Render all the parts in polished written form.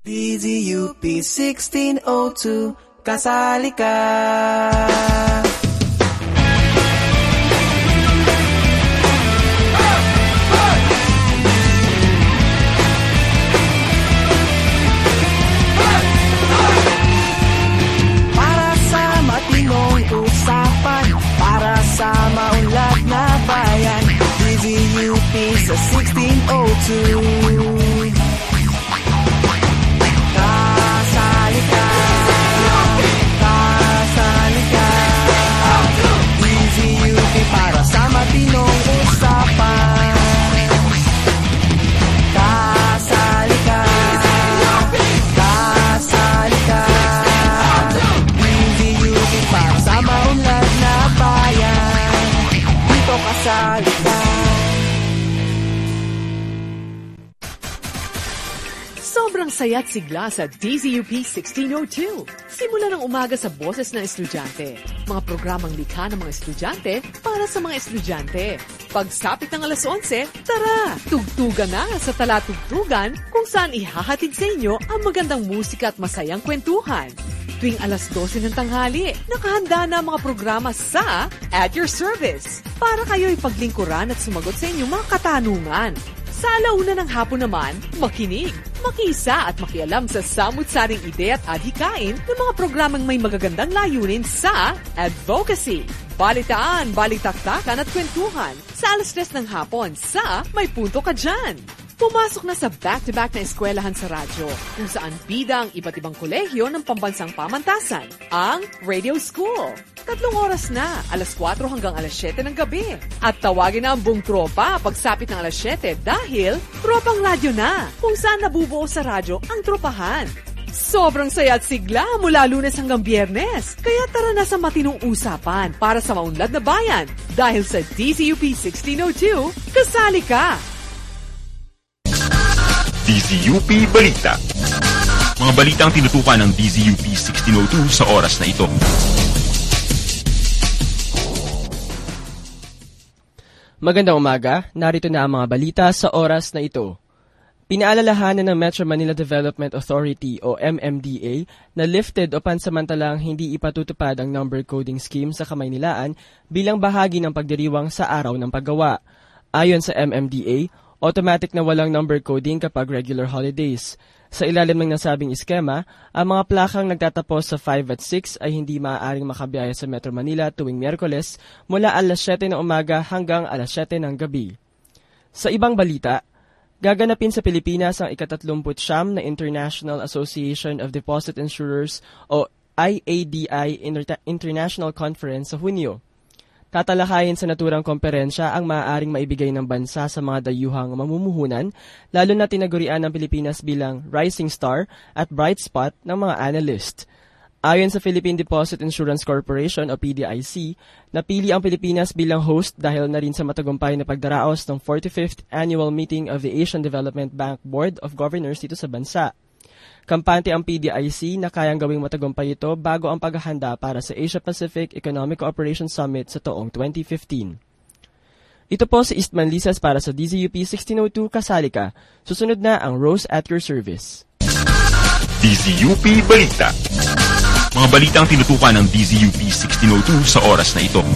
DZUP 1602, kasali ka. Para sa matinong usapan, para sa maunlad na bayan, DZUP sa 1602. Para sa matinong usapan, kasali ka, kasali ka. DZUP para sa maunlad na bayan, dito kasali ka. Sobrang saya't sigla sa DZUP 1602. Simula ng umaga sa boses ng estudyante. Mga programang likha ng mga estudyante para sa mga estudyante. Pagsapit ng alas 11, tara! Tugtugan na sa Talatugtugan kung saan ihahatid sa inyo ang magandang musika at masayang kwentuhan. Tuwing alas 12 ng tanghali, nakahanda na ang mga programa sa At Your Service para kayo'y paglingkuran at sumagot sa inyong mga katanungan. Sa alauna ng hapon naman, makinig, makiisa at makialam sa samut-saring ide at adhikain ng mga programang may magagandang layunin sa advocacy, balitaan, balitaktakan at kwentuhan sa alas 3 ng hapon sa May Punto Ka Dyan. Pumasok na sa back-to-back na eskwelahan sa radyo, kung saan bida ang iba't ibang kolehiyo ng pambansang pamantasan, ang Radio School. 3 oras na, alas 4 hanggang alas 7 ng gabi. At tawagin na ang buong tropa pagsapit ng alas 7 dahil tropang radyo na, kung saan nabubuo sa radyo ang tropahan. Sobrang saya at sigla mula Lunes hanggang Biyernes. Kaya tara na sa matinong usapan para sa maunlad na bayan. Dahil sa DZUP 1602, kasali ka! DZUP Balita. Mga balitang tinutukan ng DZUP 1602 sa oras na ito. Magandang umaga, narito na ang mga balita sa oras na ito. Pinaalalahanan ng Metro Manila Development Authority o MMDA na lifted o pansamantalang hindi ipatutupad ang number coding scheme sa Kamaynilaan bilang bahagi ng pagdiriwang sa araw ng paggawa. Ayon sa MMDA, automatic na walang number coding kapag regular holidays. Sa ilalim ng nasabing iskema, ang mga plakang nagtatapos sa 5 at 6 ay hindi maaaring makabiyaya sa Metro Manila tuwing Miyerkules mula alas 7 ng umaga hanggang alas 7 ng gabi. Sa ibang balita, gaganapin sa Pilipinas ang ika-39 na International Association of Deposit Insurers o IADI International Conference sa Hunyo. Tatalakayin sa naturang komperensya ang maaaring maibigay ng bansa sa mga dayuhang mamumuhunan, lalo na tinagurian ng Pilipinas bilang Rising Star at Bright Spot ng mga analyst. Ayon sa Philippine Deposit Insurance Corporation o PDIC, napili ang Pilipinas bilang host dahil na rin sa matagumpay na pagdaraos ng 45th Annual Meeting of the Asian Development Bank Board of Governors dito sa bansa. Kampante ang PDIC na kayang gawing matagumpay ito bago ang paghahanda para sa Asia-Pacific Economic Cooperation Summit sa taong 2015. Ito po si Eastman Lisas para sa DZUP 1602 kasali ka. Susunod na ang Rose at Your Service. DZUP Balita. Mga balitang tinutukan ng DZUP 1602 sa oras na ito.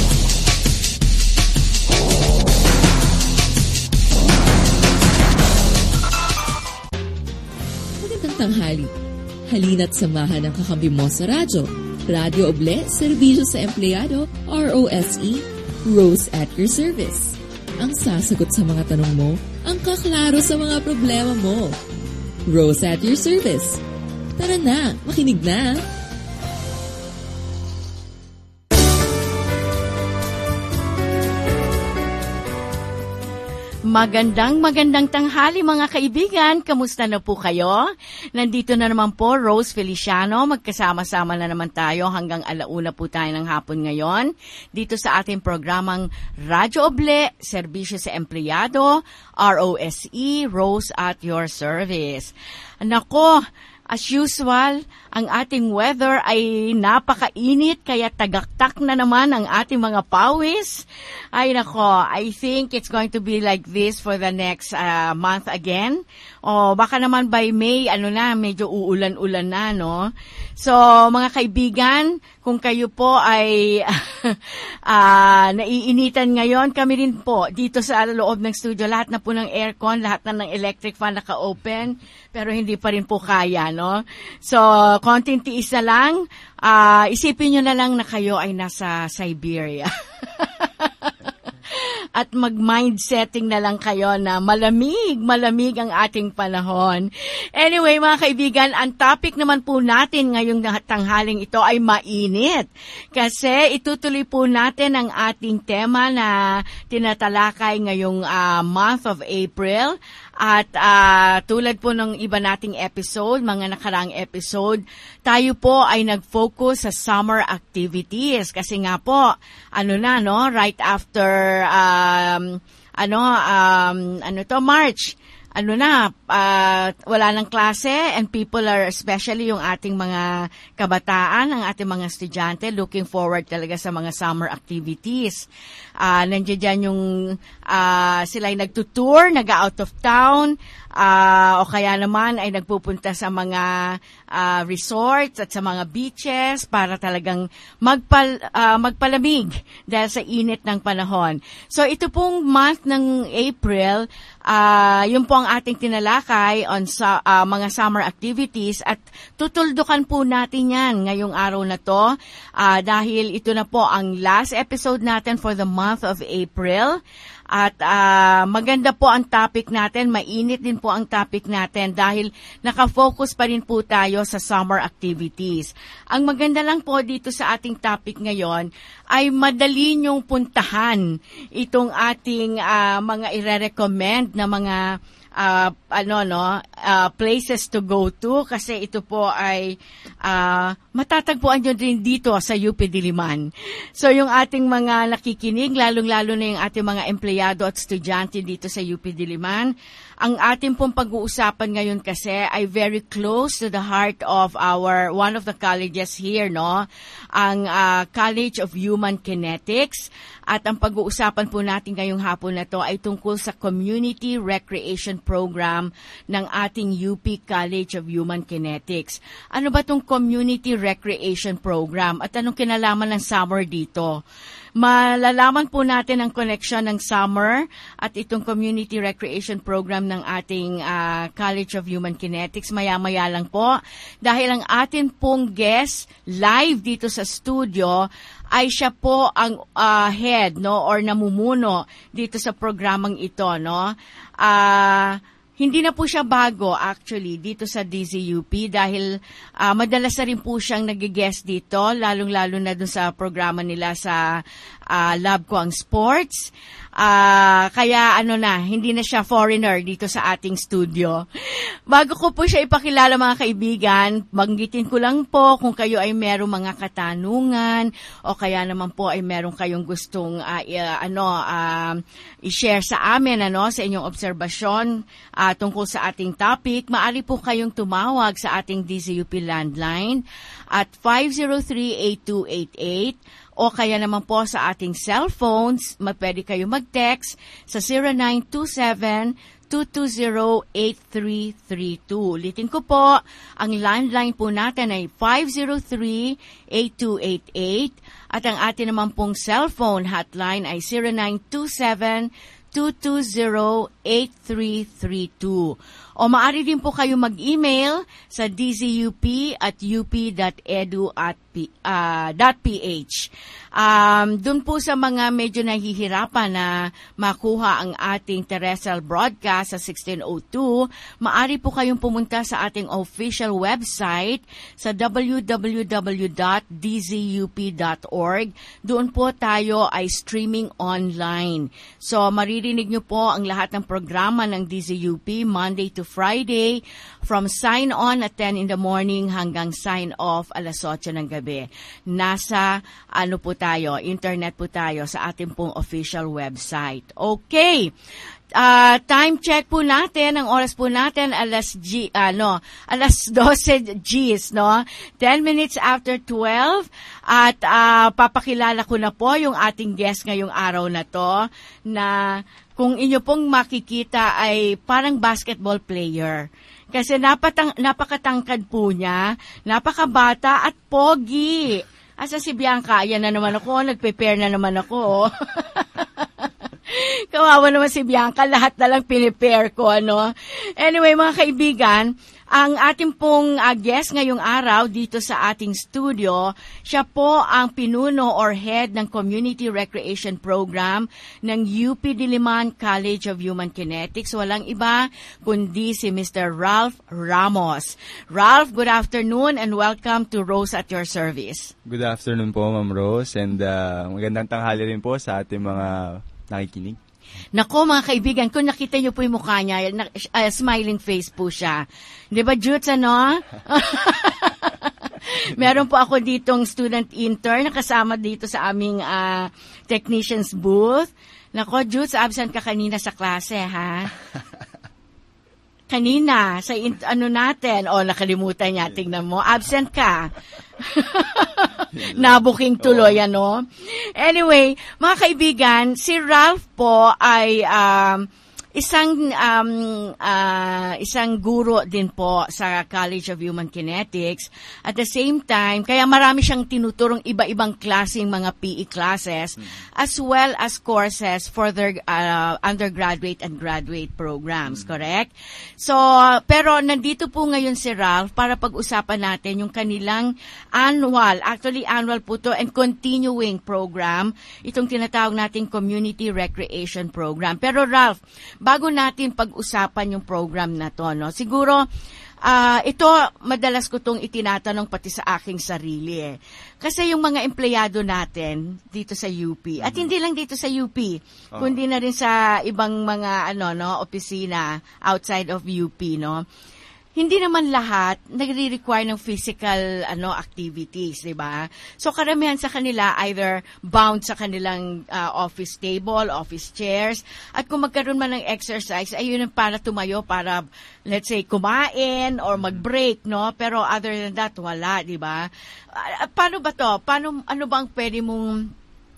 Tanghali. Halina't samahan ang kakampi mo sa radyo. Radyo Oble, serbisyo sa empleyado, ROSE, Rose at Your Service. Ang sasagot sa mga tanong mo, ang kaklaro sa mga problema mo. Rose at Your Service. Tara na, makinig na! Magandang tanghali mga kaibigan. Kamusta na po kayo? Nandito na naman po Rose Feliciano. Magkasama-sama na naman tayo hanggang alauna po tayo ng hapon ngayon. Dito sa ating programang Radyo Oble, Serbisyo sa Empleyado, ROSE, Rose at Your Service. Nako, as usual, ang ating weather ay napakainit kaya tagaktak na naman ang ating mga pawis. Ay nako, I think it's going to be like this for the next month again. O baka naman by May, medyo uulan-ulan na, no? So, mga kaibigan, kung kayo po ay naiinitan ngayon, kami rin po dito sa loob ng studio, lahat na po ng aircon, lahat na ng electric fan naka-open, pero hindi pa rin po kaya, no? So, konting tiis na lang, isipin nyo na lang na kayo ay nasa Siberia. At mag-mind setting na lang kayo na malamig ang ating panahon. Anyway, mga kaibigan, ang topic naman po natin ngayong tanghaling ito ay mainit. Kasi itutuloy po natin ang ating tema na tinatalakay ngayong month of April. At tulad po ng iba nating episode, mga nakaraang episode, tayo po ay nag-focus sa summer activities. Kasi nga po, right after, March. Wala ng klase and people are, especially yung ating mga kabataan, ang ating mga estudyante, looking forward talaga sa mga summer activities. Nandiyan dyan yung sila ay nagtutour, nag-out of town, o kaya naman ay nagpupunta sa mga resorts at sa mga beaches para talagang magpalamig dahil sa init ng panahon. So ito pong month ng April, yun po ang ating tinalakay on mga summer activities at tutuldukan po natin yan ngayong araw na to dahil ito na po ang last episode natin for the month of April. At maganda po ang topic natin, mainit din po ang topic natin dahil nakafocus pa rin po tayo sa summer activities. Ang maganda lang po dito sa ating topic ngayon ay madali niyong puntahan itong ating mga ire-recommend na mga places to go to kasi ito po ay matatagpuan nyo din dito sa UP Diliman. So yung ating mga nakikinig, lalong-lalo na yung ating mga empleyado at estudyante dito sa UP Diliman, ang ating pong pag-uusapan ngayon kasi ay very close to the heart of one of the colleges here, no? Ang College of Human Kinetics. At ang pag-uusapan po natin ngayong hapon na to ay tungkol sa Community Recreation Program ng ating UP College of Human Kinetics. Ano ba itong Community Recreation Program at anong kinalaman ng summer dito? Malalaman po natin ang connection ng summer at itong Community Recreation Program ng ating College of Human Kinetics maya-maya lang po dahil ang atin pong guest live dito sa studio ay siya po ang head, no, or namumuno dito sa programang ito, no. Hindi na po siya bago actually dito sa DZUP dahil madalas na rin po siyang nag-guest dito, lalong-lalo na dun sa programa nila sa Lab Ko ang Sports. Kaya hindi na siya foreigner dito sa ating studio. Bago ko po siya ipakilala mga kaibigan, banggitin ko lang po kung kayo ay merong mga katanungan o kaya naman po ay merong kayong gustong i-share sa amin sa inyong obserbasyon tungkol sa ating topic, maaari po kayong tumawag sa ating DZUP landline at 503-8288 o kaya naman po sa ating cellphones, pwede kayo mag-text sa 0927-220-8332. Ulitin ko po, ang landline po natin ay 503-8288 at ang atin naman pong cellphone hotline ay 0927-220-8332. O maaari din po kayo mag-email sa dzup@up.edu.ph. Doon po sa mga medyo nahihirapan na makuha ang ating terrestrial broadcast sa 1602, maaari po kayong pumunta sa ating official website sa www.dzup.org. Doon po tayo ay streaming online. So maririnig nyo po ang lahat ng programa ng DZUP Monday to Friday from sign on at 10 in the morning hanggang sign off alas 8 ng gabi. Nasa internet po tayo sa ating pong official website. Okay. Time check po natin, ang oras po natin alas 12 Gs, no? 10 minutes after 12 at papakilala ko na po yung ating guest ngayong araw na to na kung inyo pong makikita ay parang basketball player. Kasi napakatangkad po niya, napakabata at pogi. Asa si Bianca, ayan na naman ako, nagprepare na naman ako. Kawawa naman si Bianca, lahat na lang pinipare ko, ano. Anyway, mga kaibigan, ang ating pong guest ngayong araw dito sa ating studio, siya po ang pinuno or head ng Community Recreation Program ng UP Diliman College of Human Kinetics. Walang iba kundi si Mr. Ralph Ramos. Ralph, good afternoon and welcome to Rose at your service. Good afternoon po, Ma'am Rose, and magandang tanghali rin po sa ating mga nakikinig. Nako mga kaibigan, kung nakita niyo po yung mukha niya, smiling face po siya. Di ba, Jutes, ano? Meron po ako ditong student intern na kasama dito sa aming technician's booth. Nako, Jutes, absent ka kanina sa klase, ha? Kanina, sa natin, nakalimutan niya, tingnan mo, absent ka. Nabuking tuloy, ano? Anyway, mga kaibigan, si Ralph po ay isang guro din po sa College of Human Kinetics. At the same time, kaya marami siyang tinuturong iba-ibang klaseng mga PE classes as well as courses for their undergraduate and graduate programs, correct? So, pero nandito po ngayon si Ralph para pag-usapan natin yung kanilang annual po to and continuing program, itong tinatawag nating Community Recreation Program. Pero Ralph, bago natin pag-usapan yung program na to, no? Siguro, ito, madalas ko itong itinatanong pati sa aking sarili, eh. Kasi yung mga empleyado natin dito sa UP, at hindi lang dito sa UP, kundi na rin sa ibang mga, opisina outside of UP, no? Hindi naman lahat nagre-require ng physical activities, di ba? So karamihan sa kanila either bound sa kanilang office table, office chairs, at kung magkaroon man ng exercise, ayun para tumayo para, let's say, kumain or mag-break, no? Pero other than that, wala, di ba? Paano ba to? Ano bang pwede mong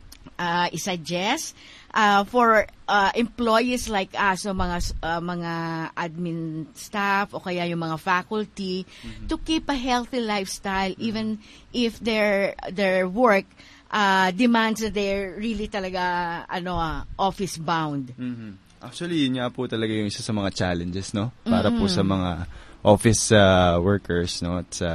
i-suggest for employees like us, so mga admin staff o kaya yung mga faculty, to keep a healthy lifestyle even if their work demands that they're really talaga office bound. Actually, yun nga po talaga yung isa sa mga challenges, no? Para po sa mga office workers, no? At sa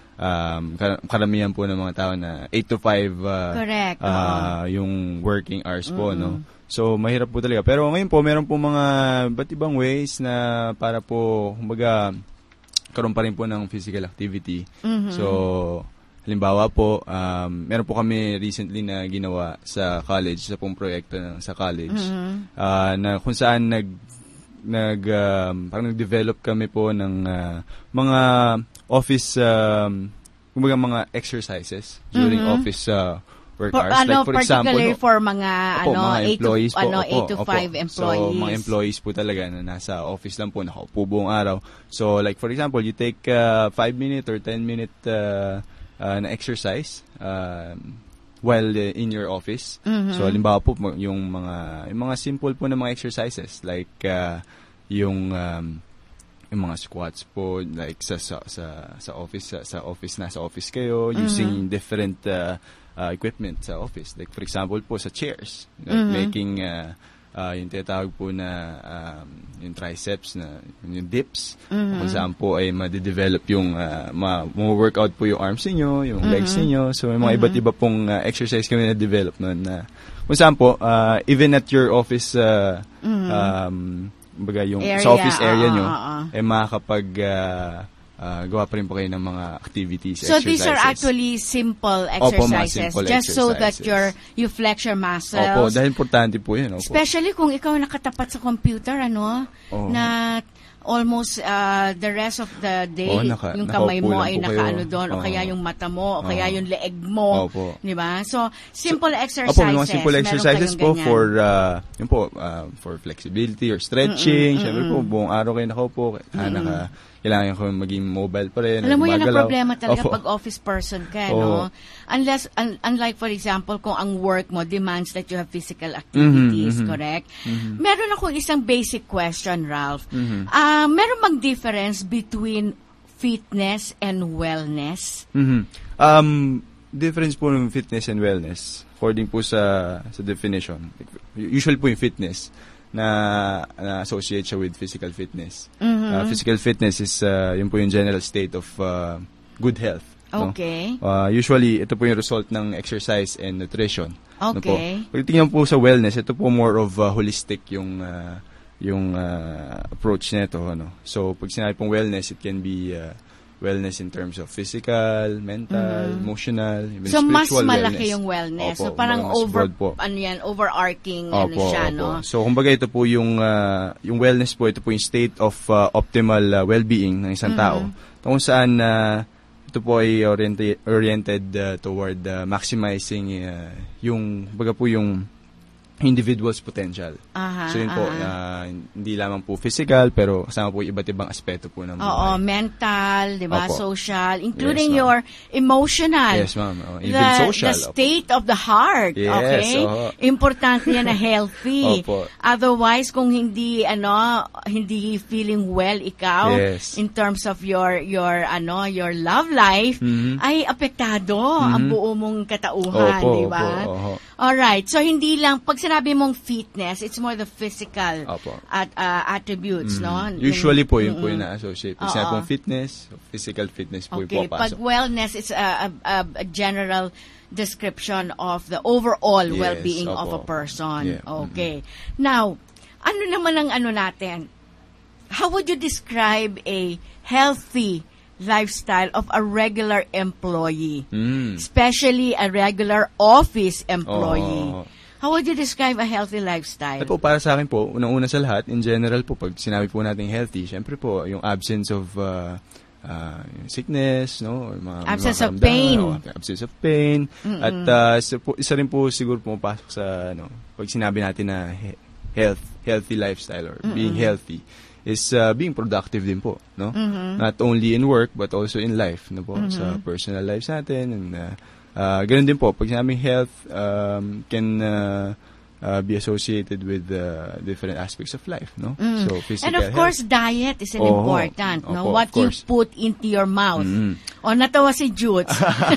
karamihan po ng mga tao na 8 to 5 correct. Yung working hours po, no? So, mahirap po talaga. Pero ngayon po, meron po mga ba't ibang ways na para po, kumbaga, karoon pa rin po ng physical activity. So, halimbawa po, meron po kami recently na ginawa sa college, sa pong proyekto sa college, na kung saan parang nag-develop kami po ng mga office, kumbaga mga exercises during office work hours. Like for example, for mga employees 8 to 5 employees. So, mga employees po talaga na nasa office lang po, nakaupo buong araw. So, like for example, you take 5-minute or 10-minute na exercise while in your office. So, halimbawa po, yung mga simple po na mga exercises like yung mga squats po, like sa office kayo, using different equipment sa office. Like for example po sa chairs, like making yung tinatawag po na yung triceps, na yung dips, kung saan po ay ma-develop yung ma-workout po yung arms niyo, yung legs niyo. So may mga iba't iba pong exercise kami na develop noon na kung saan po even at your office kumbaga yung area, sa office area nyo makakapag gawa pa rin po kayo ng mga activities, so exercises. These are actually simple exercises, simple just exercises. So that you flex your muscles. Opo, dahil importante po yun. Opo. Especially kung ikaw nakatapat sa computer, na almost the rest of the day, yung kamay mo ay nakaano doon, o kaya yung mata mo, o kaya yung leeg mo. Di ba? So, simple exercises. Mga simple exercises po for, yun po, for flexibility or stretching. Siyempre po, buong araw kayo nakaupo, kailangan ko maging mobile pa rin. Alam mo, yan ang problema talaga pag office person ka, no? Unlike, for example, kung ang work mo demands that you have physical activities, correct? Meron akong isang basic question, Ralph. Meron bang difference between fitness and wellness? Difference po ng fitness and wellness, according po sa definition. Usually po yung fitness, na associate siya with physical fitness. Physical fitness is yun po yung general state of good health. Okay. No? Usually, ito po yung result ng exercise and nutrition. Okay. No po? Pag tingnan po sa wellness, ito po more of holistic yung approach nito. Ano? So, pag sinabi pong wellness, it can be wellness in terms of physical, mental, emotional, even so, spiritual wellness. So, mas malaki yung wellness. Opo, so, parang overarching, siya, no? So, kumbaga ito po yung wellness po, ito po yung state of optimal well-being ng isang tao. Kung saan, ito po ay oriented toward maximizing kumbaga po yung individual's potential. So yun po, hindi lamang po physical, pero kasama po iba't ibang aspeto po ng buhay. Oo, mental, di ba? Social, including your emotional. Yes, ma'am. Even social. The state of the heart, okay? Importante yan na healthy. Otherwise, kung hindi feeling well ikaw, in terms of your love life, ay apektado ang buo mong katauhan, di ba? Alright, so hindi lang, pag sinabi mong fitness, it's more the physical attributes, no? Usually po, yun po yung na-associate. Pag sinabi pong fitness, physical fitness po yung papasok. Pag wellness, it's a general description of the overall well-being of a person. Okay. Now, ano naman ang natin? How would you describe a healthy lifestyle of a regular employee, especially a regular office employee? How would you describe a healthy lifestyle? Po, para sa akin po, unang-una sa lahat, in general po, pag sinabi po natin healthy, syempre po, yung absence of sickness, no? Absence of pain. Absence of pain. At isa rin po siguro pumapasok sa, pag sinabi natin na healthy lifestyle or being healthy, is being productive din po, no? Not only in work but also in life, no po, sa personal lives natin, and ganun din po pag sinabing health can be associated with different aspects of life, no? So physical and of course health. Diet is an important, no? What you put into your mouth. Natawa si Jutes.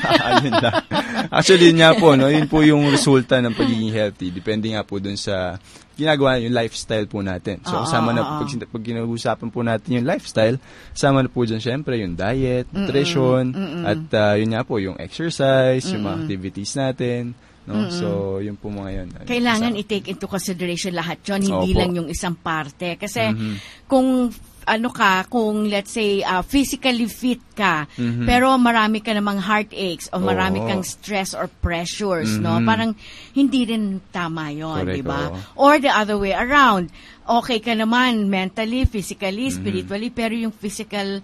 Actually yun nga po, no? Yun po yung resulta ng pagiging healthy, depende nga po dun sa ginagawa yung lifestyle po natin. So, kasama na, pag ginag-usapan po natin yung lifestyle, kasama na po dyan syempre yung diet, nutrition, at yun nga po, yung exercise, yung mga activities natin. No? So, yun po mga yun. Kailangan i-take into consideration lahat yun, hindi lang yung isang parte. Kasi, kung let's say, physically fit ka, pero marami ka namang heartaches o marami kang stress or pressures, no? Parang hindi rin tama yun, di ba? Or the other way around. Okay ka naman mentally, physically, spiritually, pero yung physical,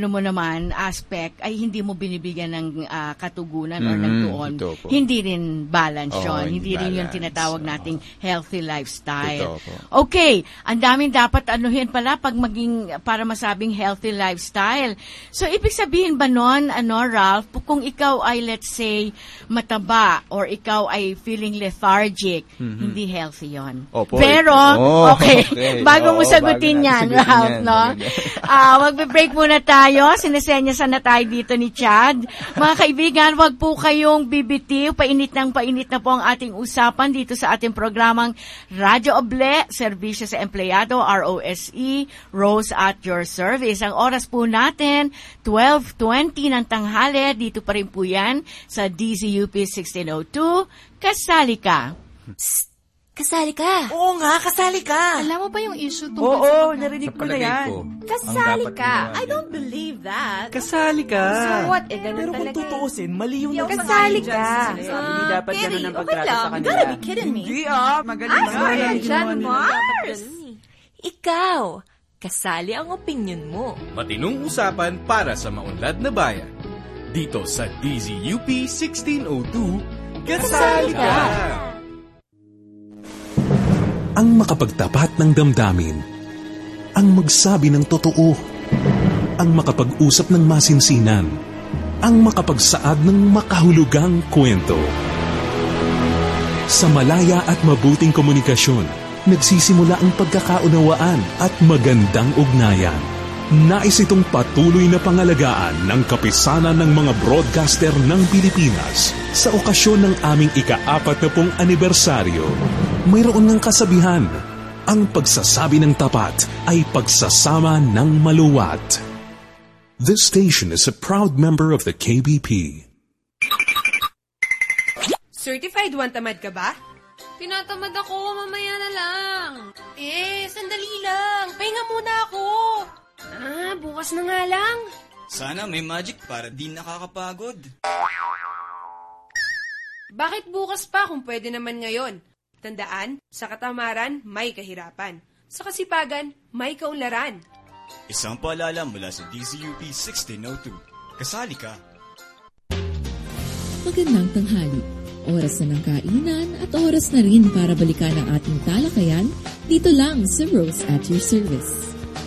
aspect ay hindi mo binibigyan ng katugunan or ng tuon. Hindi rin balance yun. Hindi rin yung tinatawag nating healthy lifestyle. Okay, ang daming dapat anuhin pala para masabing healthy lifestyle. So, ibig sabihin ba nun, Ralph, kung ikaw ay, let's say, mataba or ikaw ay feeling lethargic, hindi healthy yon. Pero, okay, bago mo sagutin yan, Ralph, no? Magbe-break muna tayo. Sinesenyasan na tayo dito ni Chad. Mga kaibigan, wag po kayong bibitiw. Painit na po ang ating usapan dito sa ating programang Radyo Oble, Serbisyo sa Empleyado, ROSE, Rose at your service. Ang oras po natin, 12:20 ng tanghali. Dito pa rin po yan sa DZUP 1602. Kasali ka. Psst! Kasali ka. Oo nga, kasali ka. Alam mo ba yung issue tungkol Oo, narinig ko na yan. Kasali ka. I don't believe that. Kasali ka. So what? Ganun pero talaga. Pero kung tutuusin, mali yung kasali ka. Hindi dapat ganun ang pagtrato sa kanila. You gotta be kidding me. Hindi magaling John Mars. Ikaw, Kasali ang opinyon mo. Matinong usapan para sa maunlad na bayan. Dito sa DZUP 1602, Kasali ka! Ang makapagtapat ng damdamin, ang magsabi ng totoo, ang makapag-usap ng masinsinan, ang makapagsaad ng makahulugang kwento. Sa malaya at mabuting komunikasyon, nagsisimula ang pagkakaunawaan at magandang ugnayan. Nais itong patuloy na pangalagaan ng kapisanan ng mga broadcaster ng Pilipinas sa okasyon ng aming ika-40 anibersaryo. Mayroon ng kasabihan, ang pagsasabi ng tapat ay pagsasama ng maluwat. This station is a proud member of the KBP. Certified one tamad ka ba? Tinatamad ako, mamaya na lang. Sandali lang. Pahinga muna ako. Bukas na nga lang. Sana may magic para di nakakapagod. Bakit bukas pa kung pwede naman ngayon? Tandaan, sa katamaran, may kahirapan. Sa kasipagan, may kaunlaran. Isang paalala mula sa DZUP 1602. Kasali ka. Magandang tanghali. Oras na ng kainan at oras na rin para balikan ang ating talakayan dito lang sa Rose at your service.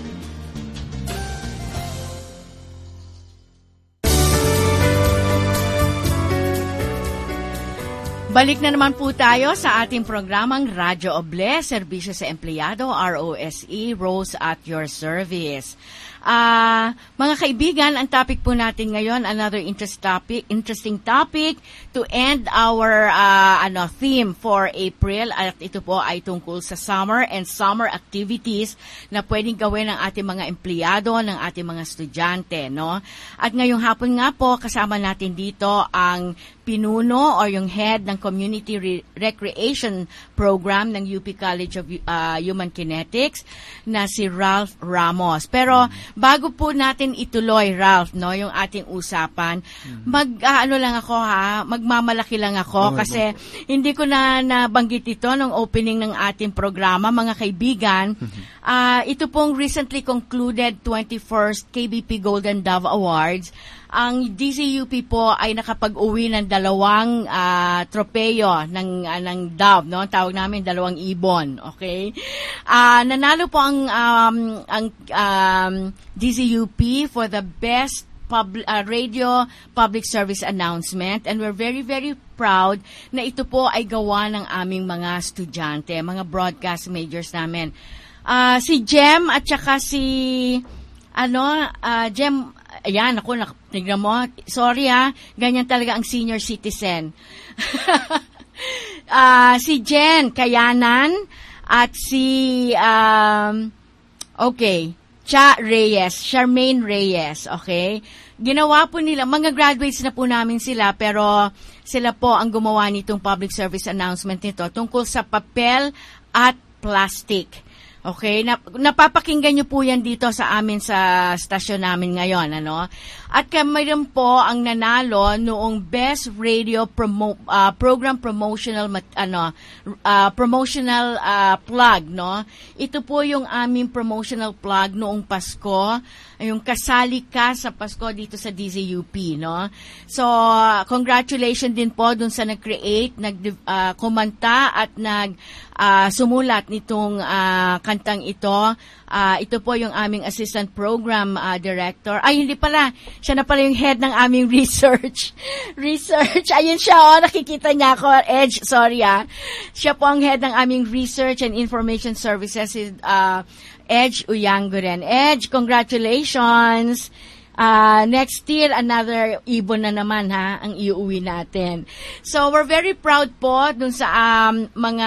Balik na naman po tayo sa ating programang Radyo Oble, Serbisyo sa Empleyado, ROSE, Rose at your service. Mga kaibigan, ang topic po natin ngayon, another interesting topic to end our theme for April, at ito po ay tungkol sa summer and summer activities na pwedeng gawin ng ating mga empleyado, ng ating mga estudyante, no? At ngayong hapon nga po, kasama natin dito ang pinuno o yung head ng Community Recreation Program ng UP College of Human Kinetics na si Ralph Ramos. Pero bago po natin ituloy, Ralph, no, yung ating usapan, magmamalaki lang ako kasi hindi ko na nabanggit ito nung opening ng ating programa, mga kaibigan. Ito pong recently concluded 21st KBP Golden Dove Awards. Ang DZUP po ay nakapag-uwi ng 2 tropeyo ng Dove, no? Tawag namin 2 ibon, okay? Nanalo po ang DZUP for the best radio public service announcement, and we're very, very proud na ito po ay gawa ng aming mga estudyante, mga broadcast majors namin. Si Jem at saka si Jem, ayan, tignan mo, sorry ganyan talaga ang senior citizen. Si Jen Kayanan at si Charmaine Reyes, okay? Ginawa po nila, mga graduates na po namin sila, pero sila po ang gumawa nitong public service announcement nito tungkol sa papel at plastic. Okay, napapakinggan niyo po yan dito sa amin sa stasyon namin ngayon, ano? At mayroon po ang nanalo noong Best Radio Program Promotional Plug, no? Ito po yung aming promotional plug noong Pasko, yung kasali ka sa Pasko dito sa DZUP, no? So, congratulations din po dun sa nag-create, kumanta at sumulat nitong kantang ito. Ito po yung aming assistant program director. Ay, hindi pala. Siya na pala yung head ng aming research. Ayun siya, nakikita niya ako. Edge, sorry Siya po ang head ng aming research and information services, Edge Uyanguren. Edge, congratulations. Next year, another ibon na naman ang iuwi natin. So, we're very proud po dun sa mga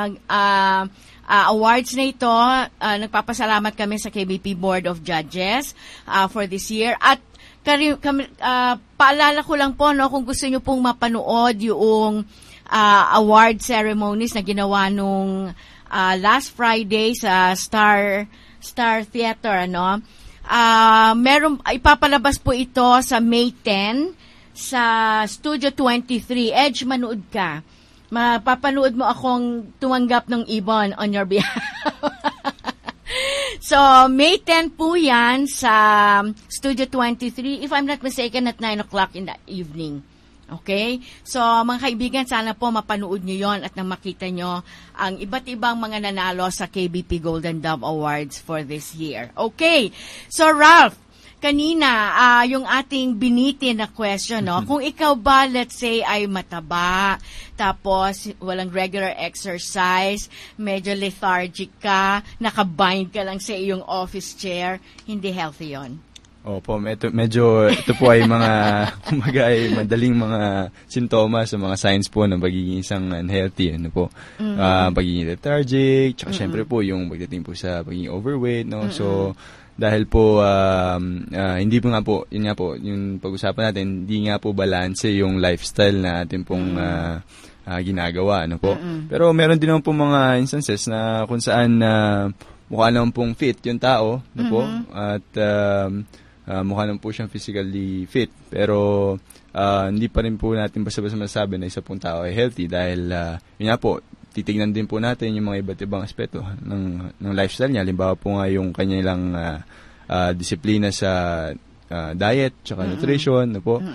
awards na ito. Nagpapasalamat kami sa KBP Board of Judges for this year. At paalala ko lang po, no, kung gusto nyo pong mapanood yung award ceremonies na ginawa nung last Friday sa Star Theater, ano? Ipapalabas po ito sa May 10 sa Studio 23. Edge, manood ka. Mapapanood mo akong tumanggap ng ibon on your behalf. So, May 10 po yan sa Studio 23, if I'm not mistaken, at 9 o'clock in the evening. Okay? So, mga kaibigan, sana po mapanood nyo yon at nang makita nyo ang iba't ibang mga nanalo sa KBP Golden Dove Awards for this year. Okay. So, Ralph, kanina, yung ating biniti na question, no? Kung ikaw ba, let's say, ay mataba, tapos walang regular exercise, medyo lethargic ka, nakabind ka lang sa iyong office chair, hindi healthy yon. Opo, medyo ito po ay mga kumaga ay madaling mga sintomas sa mga signs po ng pagiging isang unhealthy, ano po. Pagiging lethargic, tsaka syempre po yung pagdating po sa pagiging overweight, no. So dahil po hindi po nga po, yun nga po, yung pag-usapan natin, hindi nga po balanse yung lifestyle na atin pong ginagawa, ano po. Pero meron din naman po mga instances na kung saan mukha naman pong fit yung tao, ano po, at mukha naman po siyang physically fit, pero hindi pa rin po natin basta-basta masasabi na isa pong tao ay healthy dahil yun nga po, titignan din po natin yung mga iba't ibang aspeto ng lifestyle niya. Halimbawa po nga yung kanyang disiplina sa diet, tsaka nutrition, no po.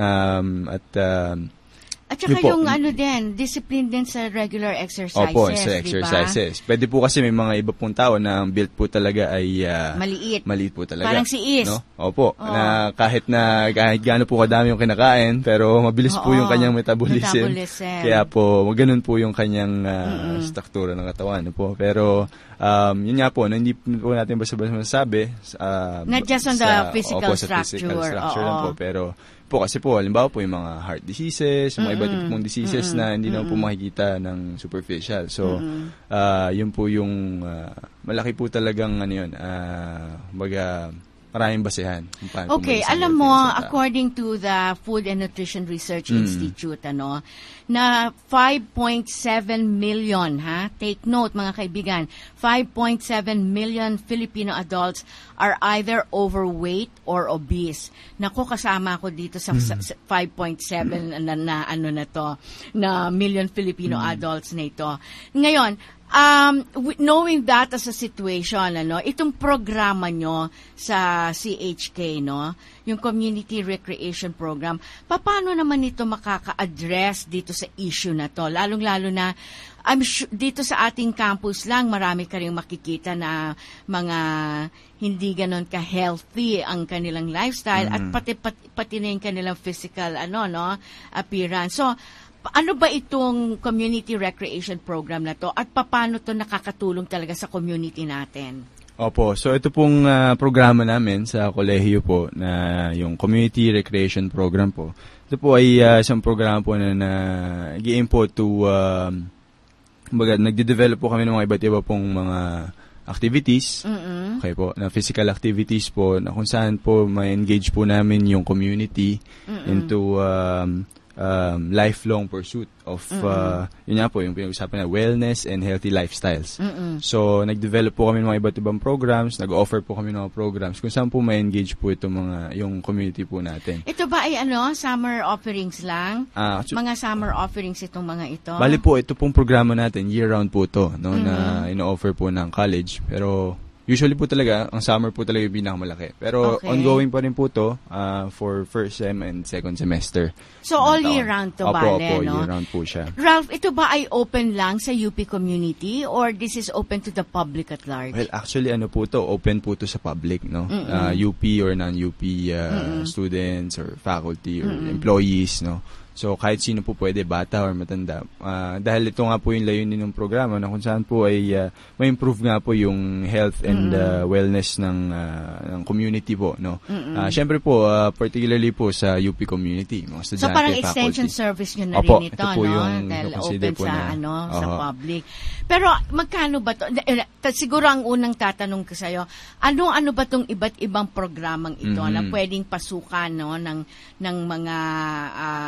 At saka yung din, discipline din sa regular exercises. Opo, sa exercises. Diba? Pwede po kasi may mga iba pong tao na ang build po talaga ay maliit. Maliit po talaga. Parang si Is. No? Opo, na kahit gaano po kadami yung kinakain, pero mabilis po yung kanyang metabolism. Kaya po, ganun po yung kanyang struktura ng katawan. No po? Pero yun nga po, no, hindi po natin basta-basta masasabi. Not just on the physical structure. Physical structure lang po, pero po kasi po, halimbawa po yung mga heart diseases, yung mga iba't ibang diseases na hindi naman po makikita ng superficial. So, yun po yung malaki po talagang maraming basehan. Okay, alam mo, according to the Food and Nutrition Research Institute, na 5.7 million, take note mga kaibigan, 5.7 million Filipino adults are either overweight or obese. Naku, kasama ako dito sa 5.7 na million Filipino adults na ito. Ngayon, knowing that as a situation, itong programa nyo sa CHK, yung Community Recreation Program, paano naman ito makaka-address dito sa issue na to? Lalong-lalo na, I'm sure, dito sa ating campus lang, marami ka rin makikita na mga hindi ganon ka-healthy ang kanilang lifestyle at pati na yung kanilang physical appearance. So, ano ba itong community recreation program na to at paano to nakakatulong talaga sa community natin? Opo, so ito pong programa namin sa kolehiyo po na yung community recreation program po. Ito po ay isang programa po na nag-aim po to nagde-develop po kami ng mga iba't iba pong mga activities. Okay po, na physical activities po na kung saan po ma-engage po namin yung community into lifelong pursuit of yun nga po yung pinag-usapan na wellness and healthy lifestyles. So nag-develop po kami ng mga iba't ibang programs, nag-offer po kami ng mga programs kung saan po ma-engage po yung community po natin. Ito ba ay summer offerings lang? Mga summer offerings itong mga ito? Bali po, ito pong programa natin year-round po to, na ino-offer po ng college, pero usually po talaga, ang summer po talaga yung pinakamalaki. Pero ongoing pa rin po to for first sem and second semester. So all year round to, Opo, no? year round po siya. Ralph, ito ba ay open lang sa UP community or this is open to the public at large? Well, actually, po to, open po to sa public, no? UP or non-UP students or faculty or employees, no? So, kahit sino po pwede, bata or matanda. Dahil ito nga po yung layunin ng programa na kung saan po ay ma-improve nga po yung health and wellness ng community po, no? Siyempre po, particularly po sa UP community, mga estudyante, so, parang faculty. Extension service yun na Opo, rin ito, ito po no? yung Dahil consider open po sa, na, sa public. Pero, magkano ba to? Siguro ang unang tatanong ko sa'yo, ano ba tong iba't ibang programang ito na pwedeng pasukan, no? ng mga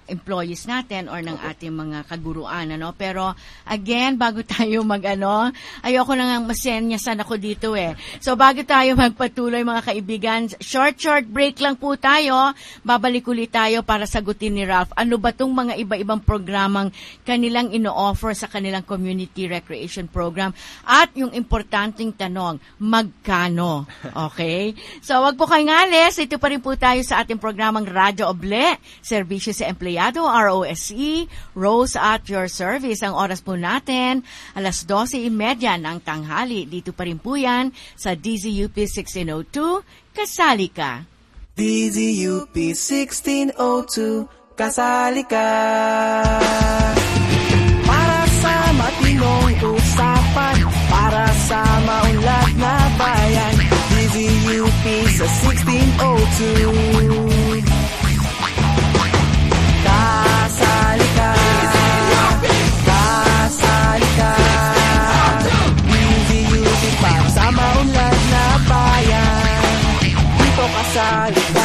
employees natin or ng ating mga kaguruan, ano. Pero again, bago tayo ayoko nang masenyasan ako dito So bago tayo magpatuloy mga kaibigan, short break lang po tayo. Babalik ulit tayo para sagutin ni Ralph. Ano ba tong mga iba-ibang programang kanilang ino-offer sa kanilang community recreation program? At yung importanteng tanong, magkano? Okay? So wag po kayong alis. Ito pa rin po tayo sa ating programang Radyo Oble, Serbisyo sa Empleyado, ROSE, Rose at your service. Ang oras po natin, 12:30 ng tanghali. Dito pa rin po yan sa DZUP 1602, Kasali Ka. DZUP 1602, Kasali Ka. Para sa matinong usapan, para sa maunlad na bayan, DZUP sa 1602. Kasali ka, kasali ka. DZUP para sa maunlad na bayan, dito kasali ka.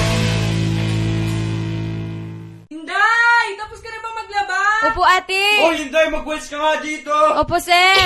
Hinday! Tapos ka na ba maglaba? Opo, ate. Oh, Hinday, mag-wets ka nga dito. Opo, sir.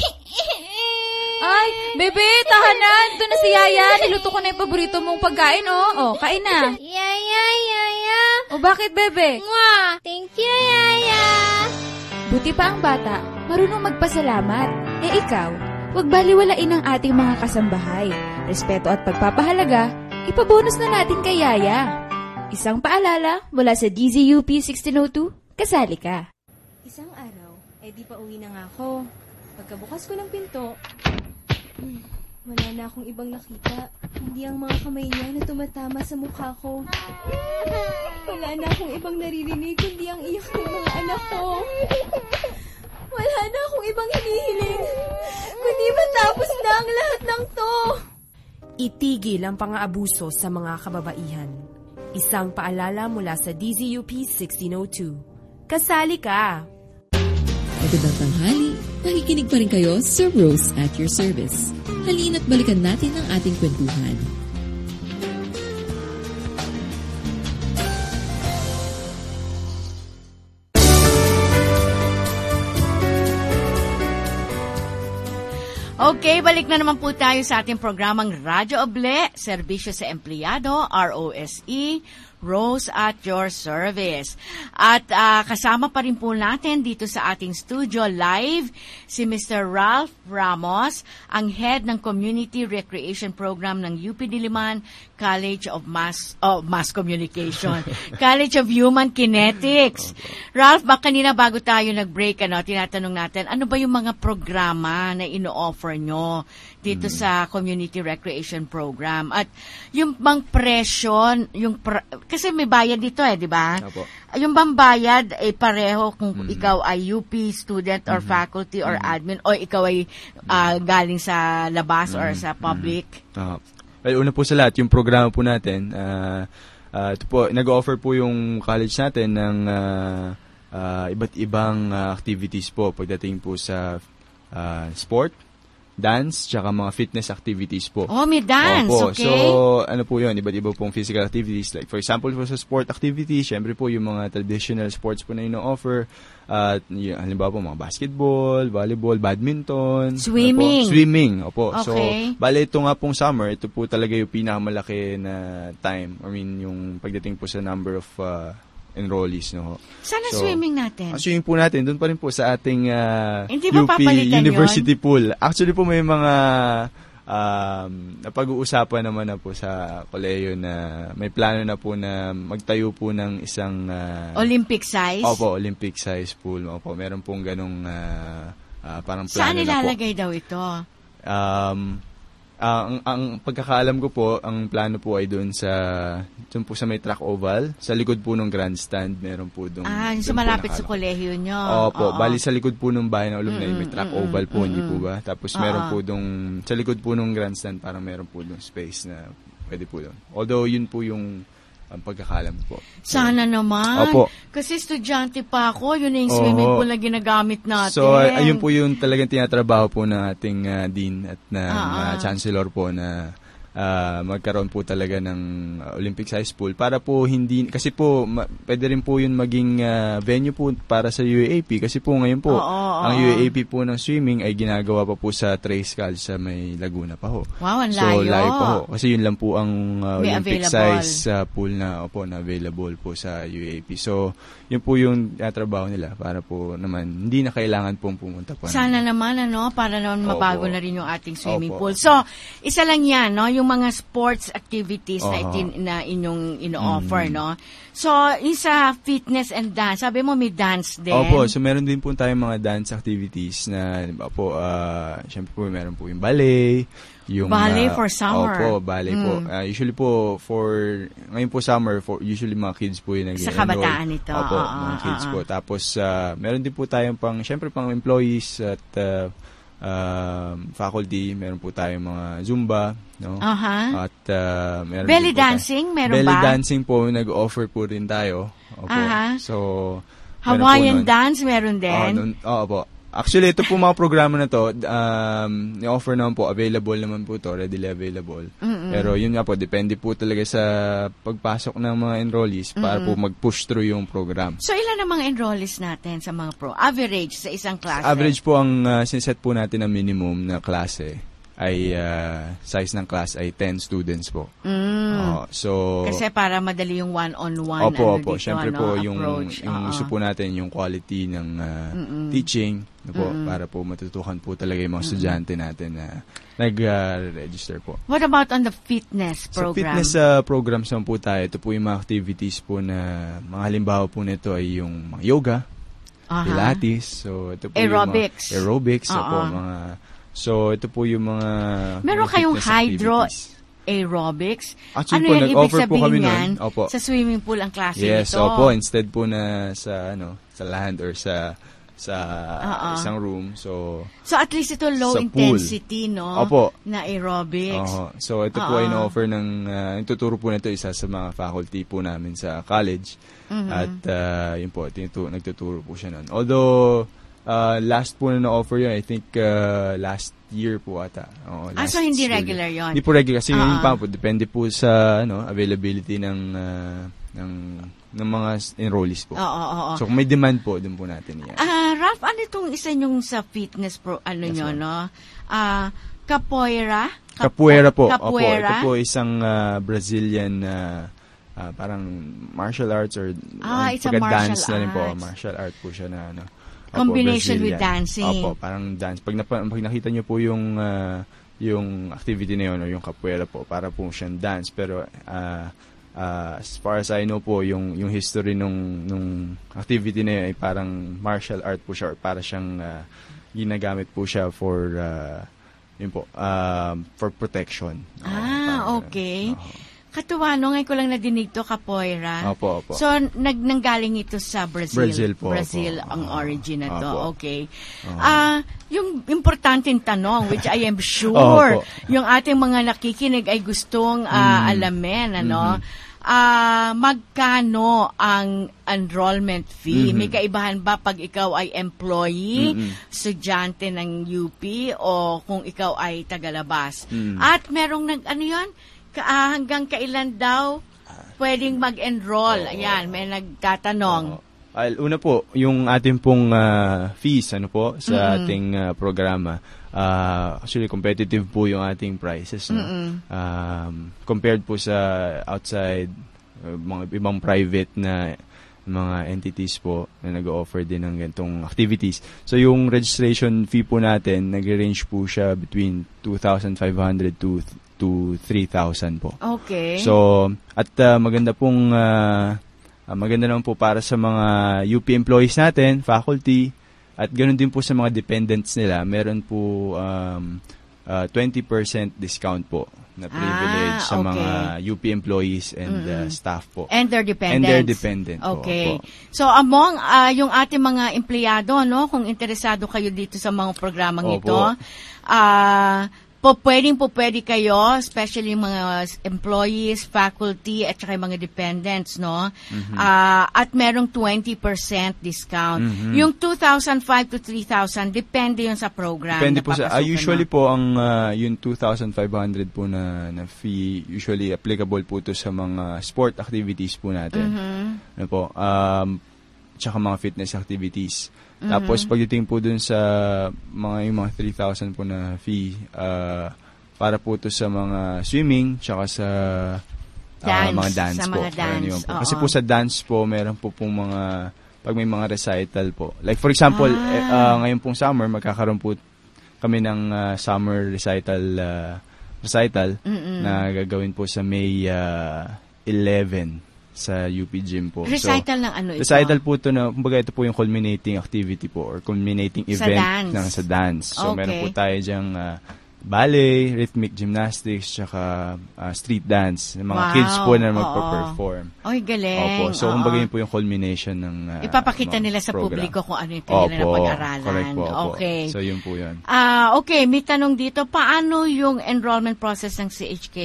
Ay, bebe, tahanan. Ito na si Yaya. Niluto ko na yung paborito mong pagkain, oh. Kain na. Yaya. O, bakit, bebe? Mwah! Thank you, Yaya. Buti pa ang bata, marunong magpasalamat. Ikaw, huwag baliwalain ang ating mga kasambahay. Respeto at pagpapahalaga, ipabonus na natin kay Yaya. Isang paalala mula sa DZUP 1602, kasali ka. Isang araw, di pa uwi na nga ako. Pagkabukas ko ng pinto, wala na akong ibang nakita. Hindi ang mga kamay niya na tumatama sa mukha ko. Wala na akong ibang naririnig, kundi ang iyak ng mga anak ko. Wala na akong ibang hinihiling, kundi matapos na ang lahat ng to. Itigil ang pang-aabuso sa mga kababaihan. Isang paalala mula sa DZUP 1602. Kasali ka! Magandang tanghali, nakikinig pa rin kayo sa Rose at your service. Halina't balikan natin ang ating kwentuhan. Okay, balik na naman po tayo sa ating programang Radyo Oble, Serbisyo sa Empleyado, ROSE, Rose at your service. At kasama pa rin po natin dito sa ating studio live si Mr. Ralph Ramos, ang head ng Community Recreation Program ng UP Diliman College of Mass Communication, College of Human Kinetics. Ralph, kanina bago tayo nag-break, tinatanong natin, ano ba yung mga programa na ino-offer nyo dito sa Community Recreation Program? At yung bang presyo, kasi may bayad dito di ba? Opo. Yung bang bayad pareho kung ikaw ay UP student or faculty or admin o ikaw ay galing sa labas or sa public? Well, una po sa lahat, yung programa po natin, ito po, nag-offer po yung college natin ng iba't ibang activities po pagdating po sa sport, dance, tsaka mga fitness activities po. Oh, may dance, Opo. okay. So, ano po yun, iba't iba pong physical activities. Like, for example, po sa sport activities, syempre po yung mga traditional sports po na ino-offer. Halimbawa po, mga basketball, volleyball, badminton. Swimming. Swimming, opo. Okay. So, bale ito nga pong summer, ito po talaga yung pinakamalaki na time. I mean, yung pagdating po sa number of enrollees, no? Saan ang swimming natin? Ang swimming po natin, doon pa rin po sa ating UP University Pool. Actually po may mga napag-uusapan naman na po sa kolehiyo na may plano na po na magtayo po ng isang Olympic size? Opo, Olympic size pool. Opo, meron pong ganong parang plano saan na po. Saan nilalagay daw ito? Ang pagkakaalam ko po, ang plano po ay doon po sa may track oval, sa likod po ng grandstand, meron po doon. So malapit sa kolehiyo nyo. Opo, bali sa likod po ng bahay ng alumni, may track oval po, hindi po ba? Tapos meron po doon, sa likod po ng grandstand, parang meron po doon space na pwede po doon. Although yun po yung ang pagkakalam po. Sana naman. Opo. Kasi estudyante pa ako, yun yung swimming pool na ginagamit natin. So, ayun po yung talagang tinatrabaho po ng ating dean at ng chancellor po na magkaroon po talaga ng Olympic size pool para po hindi, kasi po pwede rin po yun maging venue po para sa UAAP, kasi po ngayon po ang UAAP po ng swimming ay ginagawa pa po sa Tres Cal sa may Laguna pa ho. Wow, ang so layo. layo pa ho, kasi yun lang po ang Olympic available size pool na available po sa UAAP. So yun po yung trabaho nila para po naman hindi na kailangan pong pumunta po. Sana naman para naman mabago na rin yung ating swimming pool. So isa lang yan, yung mga sports activities na inyong ino-offer, no? So, isa fitness and dance. Sabi mo may dance din. Opo, so meron din po tayong mga dance activities na, po, syempre po meron po yung ballet, yung ballet for summer. Opo, ballet po. Usually po ngayon po summer, usually mga kids po yung nag-enroll. Sa kabataan ito. Opo, mga kids po. Tapos meron din po tayong syempre pang employees at faculty, meron po tayong mga Zumba, no? At meron belly dancing, meron belly ba? Belly dancing po, nag-offer po rin tayo. Opo. So, Hawaiian dance, meron din? Opo. Actually, ito po mga programa na to, i-offer naman po, available naman po to, readily available. Pero yun nga po, depende po talaga sa pagpasok ng mga enrollees para po mag-push through yung program. So, ilan ang mga enrollees natin sa mga average sa isang klase? Average po ang sineset po natin na minimum na klase ay size ng class ay 10 students po. So kasi para madali yung one-on-one opo. Siyempre po yung gusto po natin yung quality ng teaching po, para po matutukan po talaga yung mga estudyante natin na nag-register po. What about on the fitness program? Sa fitness programs naman po tayo, ito po yung mga activities po na mga halimbawa po nito ay yung mga yoga, Pilates, so ito po aerobics. Yung mga aerobics, mga so, ito po yung mga meron kayong hydro aerobics. Actually, ano yan ibig sabihin yan? Sa swimming pool ang klase yes, nito? Yes, opo. Instead po na sa land or sa isang room. So at least ito low intensity, no? Opo. Na aerobics. So, ito po ay in-offer ituturo po nito isa sa mga faculty po namin sa college. At yun po, nagtuturo po siya nun. Although, last po na offer yun, I think last year po ata. So hindi regular yun? Hindi po regular kasi yun pa po, depende po sa availability ng mga enrollees po. So kung may demand po, dun po natin yan. Ralph, ano itong isa nyong sa fitness nyo, no? Capoeira? Capoeira po. Capoeira? Opo, ito po isang Brazilian parang martial arts or pagka-dance na rin po. Martial art po siya na combination with dancing. Opo, parang dance. Pag nakita nyo po yung activity na yun, o yung capoeira po, para po siyang dance. Pero as far as I know po, yung history nung activity na yun ay parang martial art po siya, or para siyang ginagamit po siya for yun po, for protection. Okay. Katuwa, no? Ngayon ko lang nadinig to, capoeira. Opo. So, nanggaling ito sa Brazil. Brazil ang origin na to. Okay. Yung importanteng tanong, which I am sure yung ating mga nakikinig ay gustong alamin, magkano ang enrollment fee? May kaibahan ba pag ikaw ay employee, estudyante ng UP, o kung ikaw ay tagalabas? At merong hanggang kailan daw pwedeng mag-enroll? Ayan, may nagtatanong. Una po, yung ating pong fees sa ating programa. Actually, competitive po yung ating prices. Compared po sa outside, mga ibang private na mga entities po na nag-offer din ng ganitong activities. So, yung registration fee po natin, nag-range po siya between 2,500 to 3,000 po. Okay. So, at maganda naman po para sa mga UP employees natin, faculty, at ganoon din po sa mga dependents nila, meron po 20% discount po na privilege sa mga UP employees and staff po. And their dependents. And their dependent okay. po. So, among yung ating mga empleyado, no, kung interesado kayo dito sa mga programang ito, pwede kayo, especially mga employees, faculty, at saka mga dependents, no? At merong 20% discount. Yung 2,500 to 3,000, depende yun sa program. Depende po sa, usually po ang yung 2,500 po na fee, usually applicable po to sa mga sport activities po natin. Ano po, tsaka mga fitness activities. Tapos pagdating po dun sa yung mga 3,000 po na fee, para po to sa mga swimming tsaka sa mga dance po. Kasi po sa dance po, meron po pong mga, pag may mga recital po. Like for example, ngayon pong summer, magkakaroon po kami ng summer recital na gagawin po sa May 11. Sa UP Gym po. Recital ng ano ito? Recital po ito na, kumbaga ito po yung culminating activity po or culminating event sa dance. So, meron po tayo dyang ballet, rhythmic gymnastics, tsaka street dance. Mga kids po na magpa-perform. Oy, galing. Opo. So, kumbaga yun po yung culmination ng ipapakita nila sa publiko kung ano ito nila na pag-aralan. Correct po. Okay. So, yun po yun. Okay, may tanong dito. Paano yung enrollment process ng CHK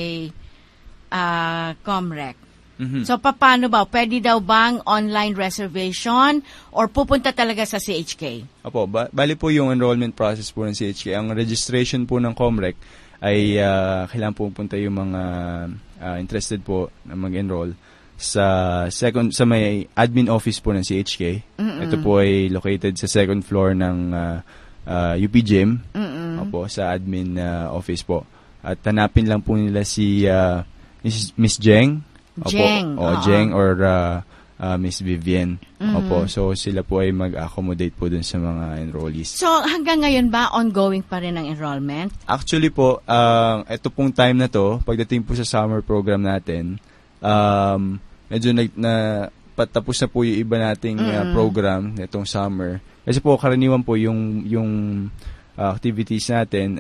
Comrec? So, paano ba? Pwede daw bang online reservation or pupunta talaga sa CHK? Opo, bali po yung enrollment process po ng CHK. Ang registration po ng Comrec ay kailangan po pupunta yung mga interested po na mag-enroll sa may admin office po ng CHK. Ito po ay located sa second floor ng UP Gym. Opo, sa admin office po. At hanapin lang po nila si Miss Jeng. Jeng. Jeng or Miss Vivian. Opo, so sila po ay mag-accommodate po dun sa mga enrollees. So hanggang ngayon ba ongoing pa rin ang enrollment? Actually po, ito pong time na to, pagdating po sa summer program natin, medyo patapos na po yung iba nating program itong summer. Kasi po karaniwan po yung activities natin,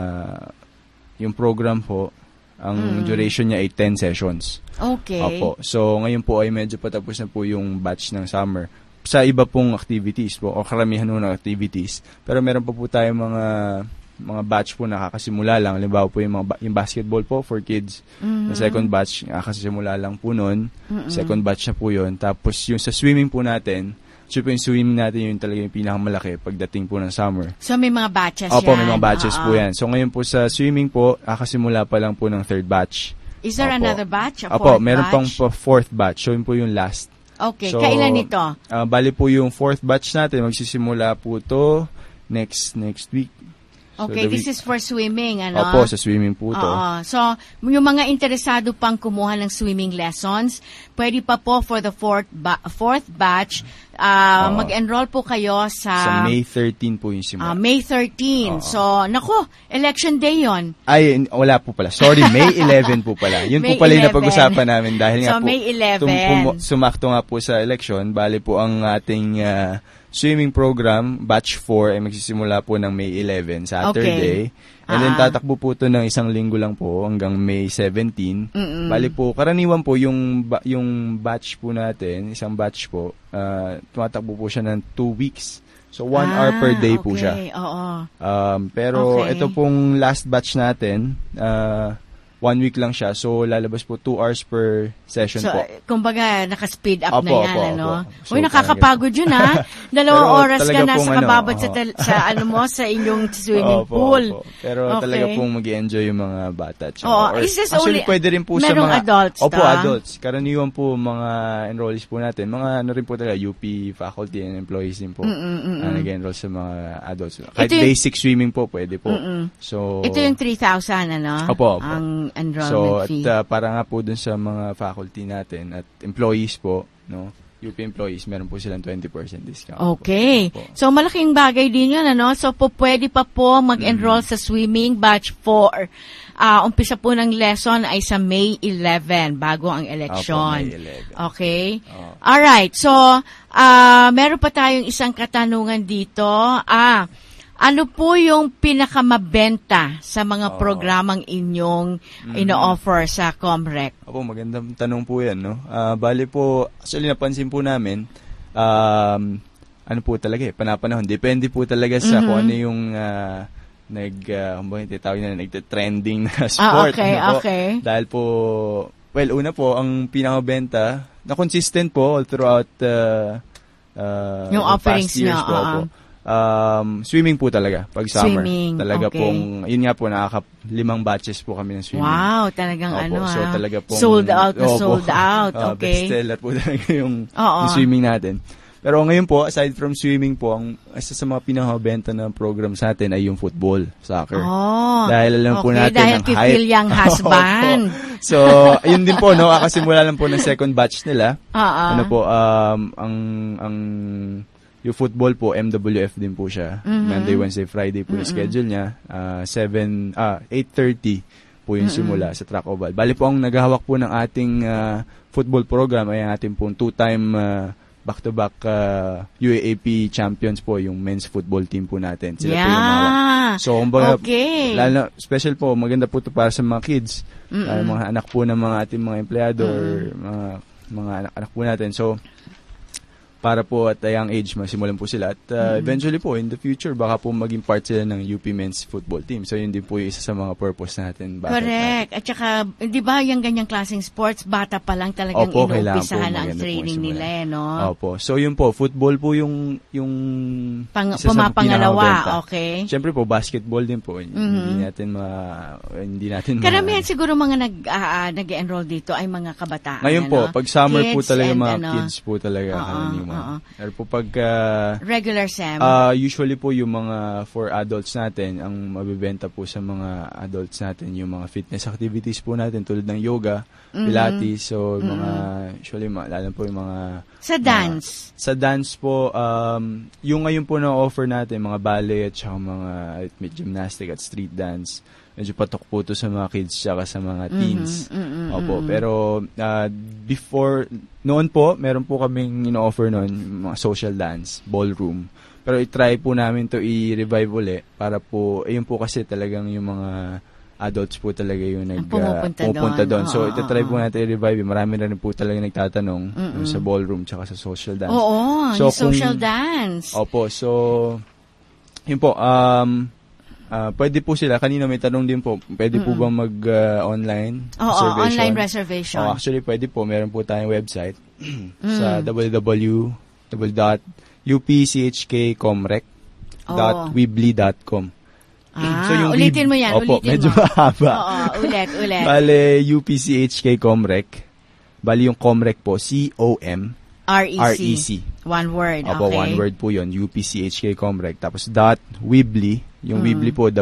yung program po, ang duration niya ay 10 sessions. Okay. Opo. So, ngayon po ay medyo patapos na po yung batch ng summer. Sa iba pong activities po, o karamihan ng activities. Pero meron pa po tayong mga batch po nakakasimula lang. Halimbawa po yung basketball po for kids. The second batch, nakakasimula lang po nun. Second batch na po yun. Tapos yung sa swimming po natin, so po yung swimming natin yung talaga yung pinakamalaki pagdating po ng summer. So may mga batches Opo, may mga batches po yan. So ngayon po sa swimming po, nakasimula pa lang po ng third batch. Is there another batch? Opo, meron pang fourth batch. So yun po yung last. Okay, so, kailan ito? Bali po yung fourth batch natin, magsisimula po to next week. Okay, so this is for swimming, ano? Opo, sa swimming po to. So, yung mga interesado pang kumuha ng swimming lessons, pwede pa po for the fourth batch, mag-enroll po kayo sa May 13 po yung simula. May 13. So, election day yon. Ay, wala po pala. Sorry, May 11 po pala. Yun po pala yung napag-usapan namin dahil nga po, May 11. Sumakto nga po sa election. Bali po ang ating swimming program, batch 4, ay magsisimula po ng May 11, Saturday. Okay. And then tatakbo po ito ng isang linggo lang po hanggang May 17. Bali po, karaniwan po yung batch po natin, isang batch po, tumatakbo po siya ng 2 weeks. So 1 hour per day po siya. Pero ito pong last batch natin, 1 week lang siya. So, lalabas po 2 hours per session po. Kumbaga, naka-speed up na yan, ano? So, uy, nakakapagod yun, ha? 2 oras ka na sa kababad sa inyong swimming pool. Pero talaga pong mag-i-enjoy yung mga bata. Actually, pwede rin po sa mga adults. Opo, adults. Karaniwan po mga enrollees po natin. Mga ano rin po talaga, UP faculty and employees din po. Nag-enroll sa mga adults. Kahit basic swimming po, pwede po. So, ito yung 3,000, ano? Opo. Ang enrollment fee. At para nga po dun sa mga faculty natin at employees po, no? UP employees, meron po silang 20% discount. Okay. Po. So, malaking bagay din yun, ano? So, pwede pa po mag-enroll sa swimming batch 4. Umpisa po ng lesson ay sa May 11, bago ang election. May 11. Okay? Alright. So, meron pa tayong isang katanungan dito. Ano po yung pinakamabenta sa mga programang inyong ino-offer sa Comrec? Opo, magandang tanong po yan, no? Bali po, actually napansin po namin, ano po talaga panapanahon. Depende po talaga sa kung ano yung nagte-trending na sport. Okay. Dahil po, una po, ang pinakabenta, na consistent po all throughout yung offerings past years niya. Swimming po talaga, pag summer. Talaga okay. pong, yun nga po, 5 batches po kami ng swimming. Wow, talagang So talaga pong, sold out. Okay. Bestseller po talaga yung swimming natin. Pero ngayon po, aside from swimming po, ang isa sa mga pinakabenta ng program sa atin ay yung football, soccer. Dahil alam po natin ang hype. Dahil kifil yung husband. So, ayun din po, no? Kasimula lang po ng second batch nila. Ano po, yung football po, MWF din po siya. Monday, Wednesday, Friday po yung schedule niya. 8:30 po yung simula sa track oval. Bali po, ang naghahawak po ng ating football program ay ang ating pong 2-time back-to-back UAAP champions po, yung men's football team po natin. Sila po yung mga. So, lalo, special po, maganda po ito para sa mga kids, mga anak po ng mga ating mga empleyado or mga anak po natin. So, para po at a young age, masimulan po sila. At eventually po, in the future, baka po maging part sila ng UP Men's Football Team. So, yun din po yung isa sa mga purpose natin. Correct. At saka, di ba, yung ganyang klaseng sports, bata pa lang talagang inuumpisahan ang training nila, no? Opo. So, yun po, football po yung pumapangalawa, okay? Siyempre po, basketball din po. Hindi natin karamihan siguro mga nag-enroll dito ay mga kabataan. Ngayon po, pag summer kids po talaga, mga kids po talaga. Pero po pag regular SEM, usually po yung mga for adults natin, ang mabibenta po sa mga adults natin yung mga fitness activities po natin tulad ng yoga, pilates, so mga usually lalo po yung mga sa dance po, yung ngayon po na offer natin mga ballet at saka mga gymnastic at street dance. Medyo patok po ito sa mga kids tsaka sa mga teens. Opo, pero noon po, meron po kaming ino-offer noon, mga social dance, ballroom. Pero i-try po namin to i-revive uli para po, ayun po kasi talagang yung mga adults po talaga yung pumupunta doon. So, ito-try po natin i-revive. Marami na rin po talaga nagtatanong sa ballroom tsaka sa social dance. Oo, so, social dance. Opo, so, yun po, pwede po sila. Kanina may tanong din po, pwede po bang mag-online reservation? Online reservation. Actually, pwede po. Meron po tayong website sa www.upchkcomrec.weebly.com. So yung ulitin mo yan. Medyo mahaba. Ulit. Bale, UPCHK-Comrec. Bali yung Comrec po, C-O-M-REC. One word, okay. One word po yun, UPCHK-Comrec. Tapos .weebly, yung Weebly po,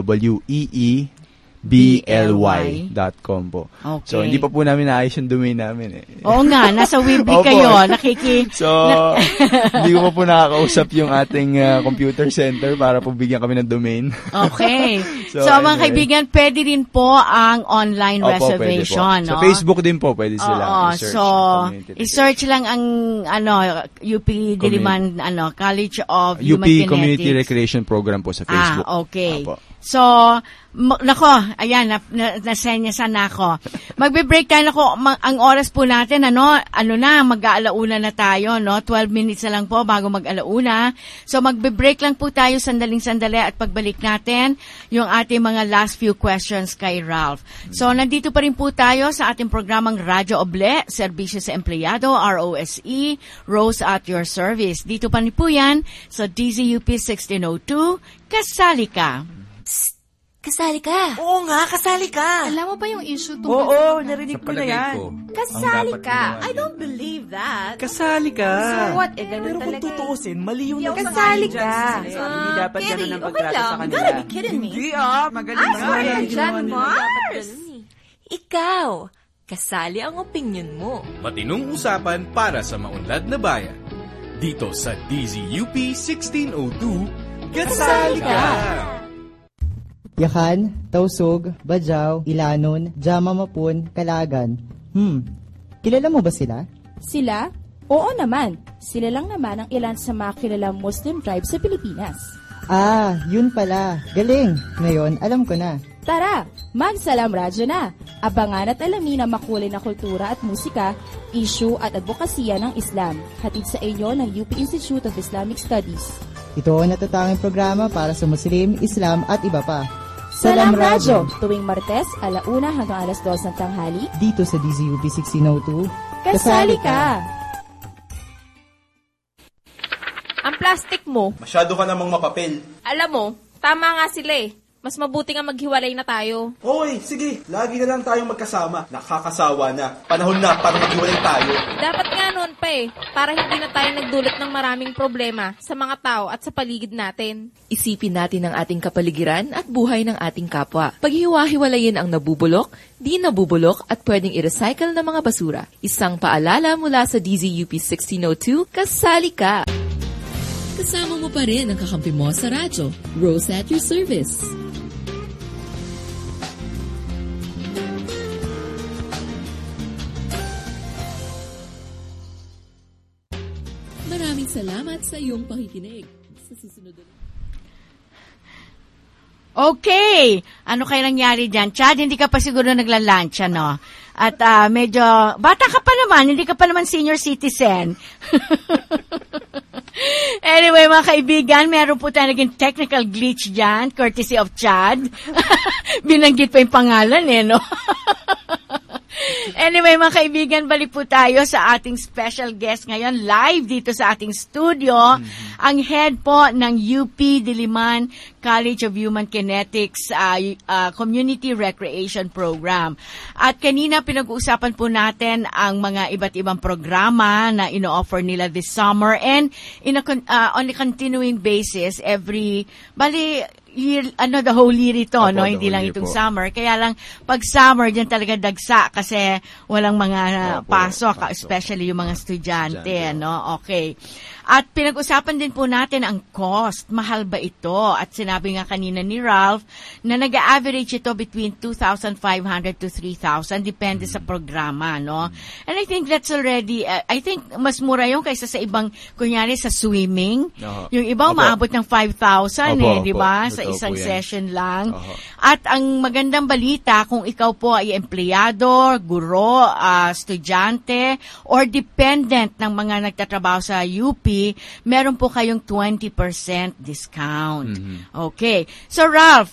WEEBLY.com po. Okay. So, hindi pa po namin naayos yung domain namin eh. Oo nga, nasa Weebly kayo. So, hindi ko pa po nakakausap yung ating computer center para po bigyan kami ng domain. Okay. So mga kaibigan, pwede din po ang online reservation. No? Sa Facebook din po, pwede sila i-search. So, i-search lang ang UP Diliman College of Human Genetics. UP Community Recreation Program po sa Facebook. Okay. So, ayan, nasenyasan na ako. Magbe-break tayo ang oras po natin, mag-aalauna na tayo, 12 minutes na lang po bago mag-alauna. So, magbe-break lang po tayo sandaling-sandali at pagbalik natin yung ating mga last few questions kay Ralph. So, nandito pa rin po tayo sa ating programang Radyo Oble, Serbisyo sa Empleyado, ROSE, Rose at your service. Dito pa rin po yan sa DZUP 1602, Kasali Ka. Kasali ka. Oo nga, kasali ka. Alam mo ba yung issue tungkol Oo, narinig ko na yan. Kasali ka. I don't believe that. Kasali ka. So what? Ganun pero talaga. Pero kung tutuusin, mali yung kasali ka. Hindi dapat ganun ang pagtrato sa kanila. You gotta be kidding me. Hindi magaling nga. Dyan, Mars. Ikaw, kasali ang opinion mo. Matinong usapan para sa maunlad na bayan. Dito sa DZUP 1602, Kasali ka. Yakan, Tausog, Bajaw, Ilanon, Jama Mapun, Kalagan. Kilala mo ba sila? Sila? Oo naman. Sila lang naman ang ilan sa mga kilalang Muslim tribe sa Pilipinas. Ah, yun pala. Galing. Ngayon, alam ko na. Tara, magsalam radyo na. Abangan at alamin ang makulay na kultura at musika, issue at advokasya ng Islam. Hatid sa inyo ng UP Institute of Islamic Studies. Ito ang natatanging programa para sa Muslim, Islam at iba pa. Salam Radyo, tuwing Martes, 1:00 hanggang 2:00 ng tanghali. Dito sa DZUP 1602. Kasali ka! Ang plastic mo. Masyado ka namang mapapel. Alam mo, tama nga sila eh. Mas mabuti nga maghiwalay na tayo. Okay, sige. Lagi na lang tayong magkasama. Nakakasawa na. Panahon na para maghiwalay tayo. Dapat nga noon pa eh, para hindi na tayo nagdulot ng maraming problema sa mga tao at sa paligid natin. Isipin natin ang ating kapaligiran at buhay ng ating kapwa. Paghiwa-hiwalayin ang nabubulok, di nabubulok at pwedeng i-recycle na mga basura. Isang paalala mula sa DZUP 1602, kasali ka! Kasama mo pa rin ang kakampi mo sa radyo. Rose at your service. Maraming salamat sa iyong pakikinig. Sa susunod ulit. Okay. Ano kayo nangyari dyan? Chad, hindi ka pa siguro nagla-lunch, ano? At medyo, bata ka pa naman, hindi ka pa naman senior citizen. Anyway, mga kaibigan, meron po tayo naging technical glitch dyan, courtesy of Chad. Binanggit pa yung pangalan no? Anyway, mga kaibigan, balik po tayo sa ating special guest ngayon, live dito sa ating studio, ang head po ng UP Diliman College of Human Kinetics Community Recreation Program. At kanina pinag-uusapan po natin ang mga iba't ibang programa na ino-offer nila this summer and on a continuing basis year, the whole year ito, no? Hindi lang itong summer. Kaya lang, pag summer, dyan talaga dagsa kasi walang mga pasok, especially yung mga estudyante, no? Okay. At pinag-usapan din po natin ang cost. Mahal ba ito? At sinabi nga kanina ni Ralph na nag-average ito between 2,500 to 3,000 depende sa programa, no? And I think that's already, I think mas mura yung kaysa sa ibang, kunyari sa swimming. Yung iba maabot ng 5,000 di ba? Sa isang session lang. At ang magandang balita, kung ikaw po ay empleyado, guro, estudyante, or dependent ng mga nagtatrabaho sa UP, meron po kayong 20% discount. Okay. So, Ralph,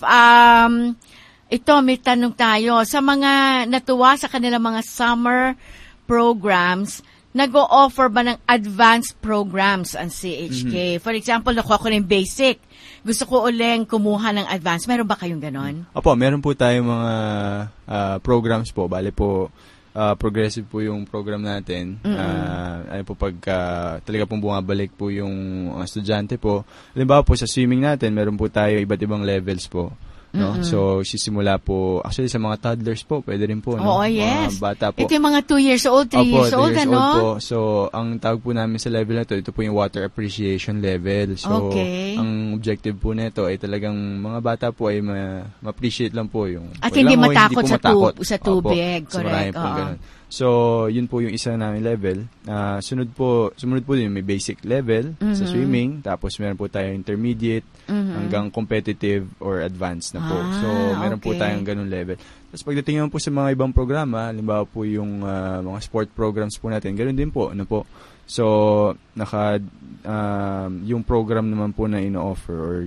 ito, may tanong tayo. Sa mga natuwa sa kanilang mga summer programs, nag-o-offer ba ng advanced programs ang CHK? For example, nakuha ko ng basic. Gusto ko uling kumuha ng advanced. Meron ba kayong ganon? Opo, meron po tayong mga programs po. Bale po, progressive po yung program natin. Ano po talaga pong bumabalik po yung estudyante po. Halimbawa po sa swimming natin, meron po tayo iba't ibang levels po. No? So, sisimula po, actually sa mga toddlers po, pwede rin po. No? Oo, yes. Mga bata po. Ito yung mga 2 years old, 3 years old, ano? Old po. So, ang tawag po namin sa level na ito po yung water appreciation level. So, ang objective po nito ay talagang mga bata po ay ma-appreciate lang po yung... At hindi matakot sa tubig. Correct. So, marami po ganun. So, yun po yung isa namin level. Sumunod po din may basic level sa swimming. Tapos, meron po tayong intermediate hanggang competitive or advanced na po. So, meron po tayong ganun level. Tapos, pagdating naman po sa mga ibang programa, halimbawa po yung mga sport programs po natin, ganun din po. Ano po? So, yung program naman po na ino-offer or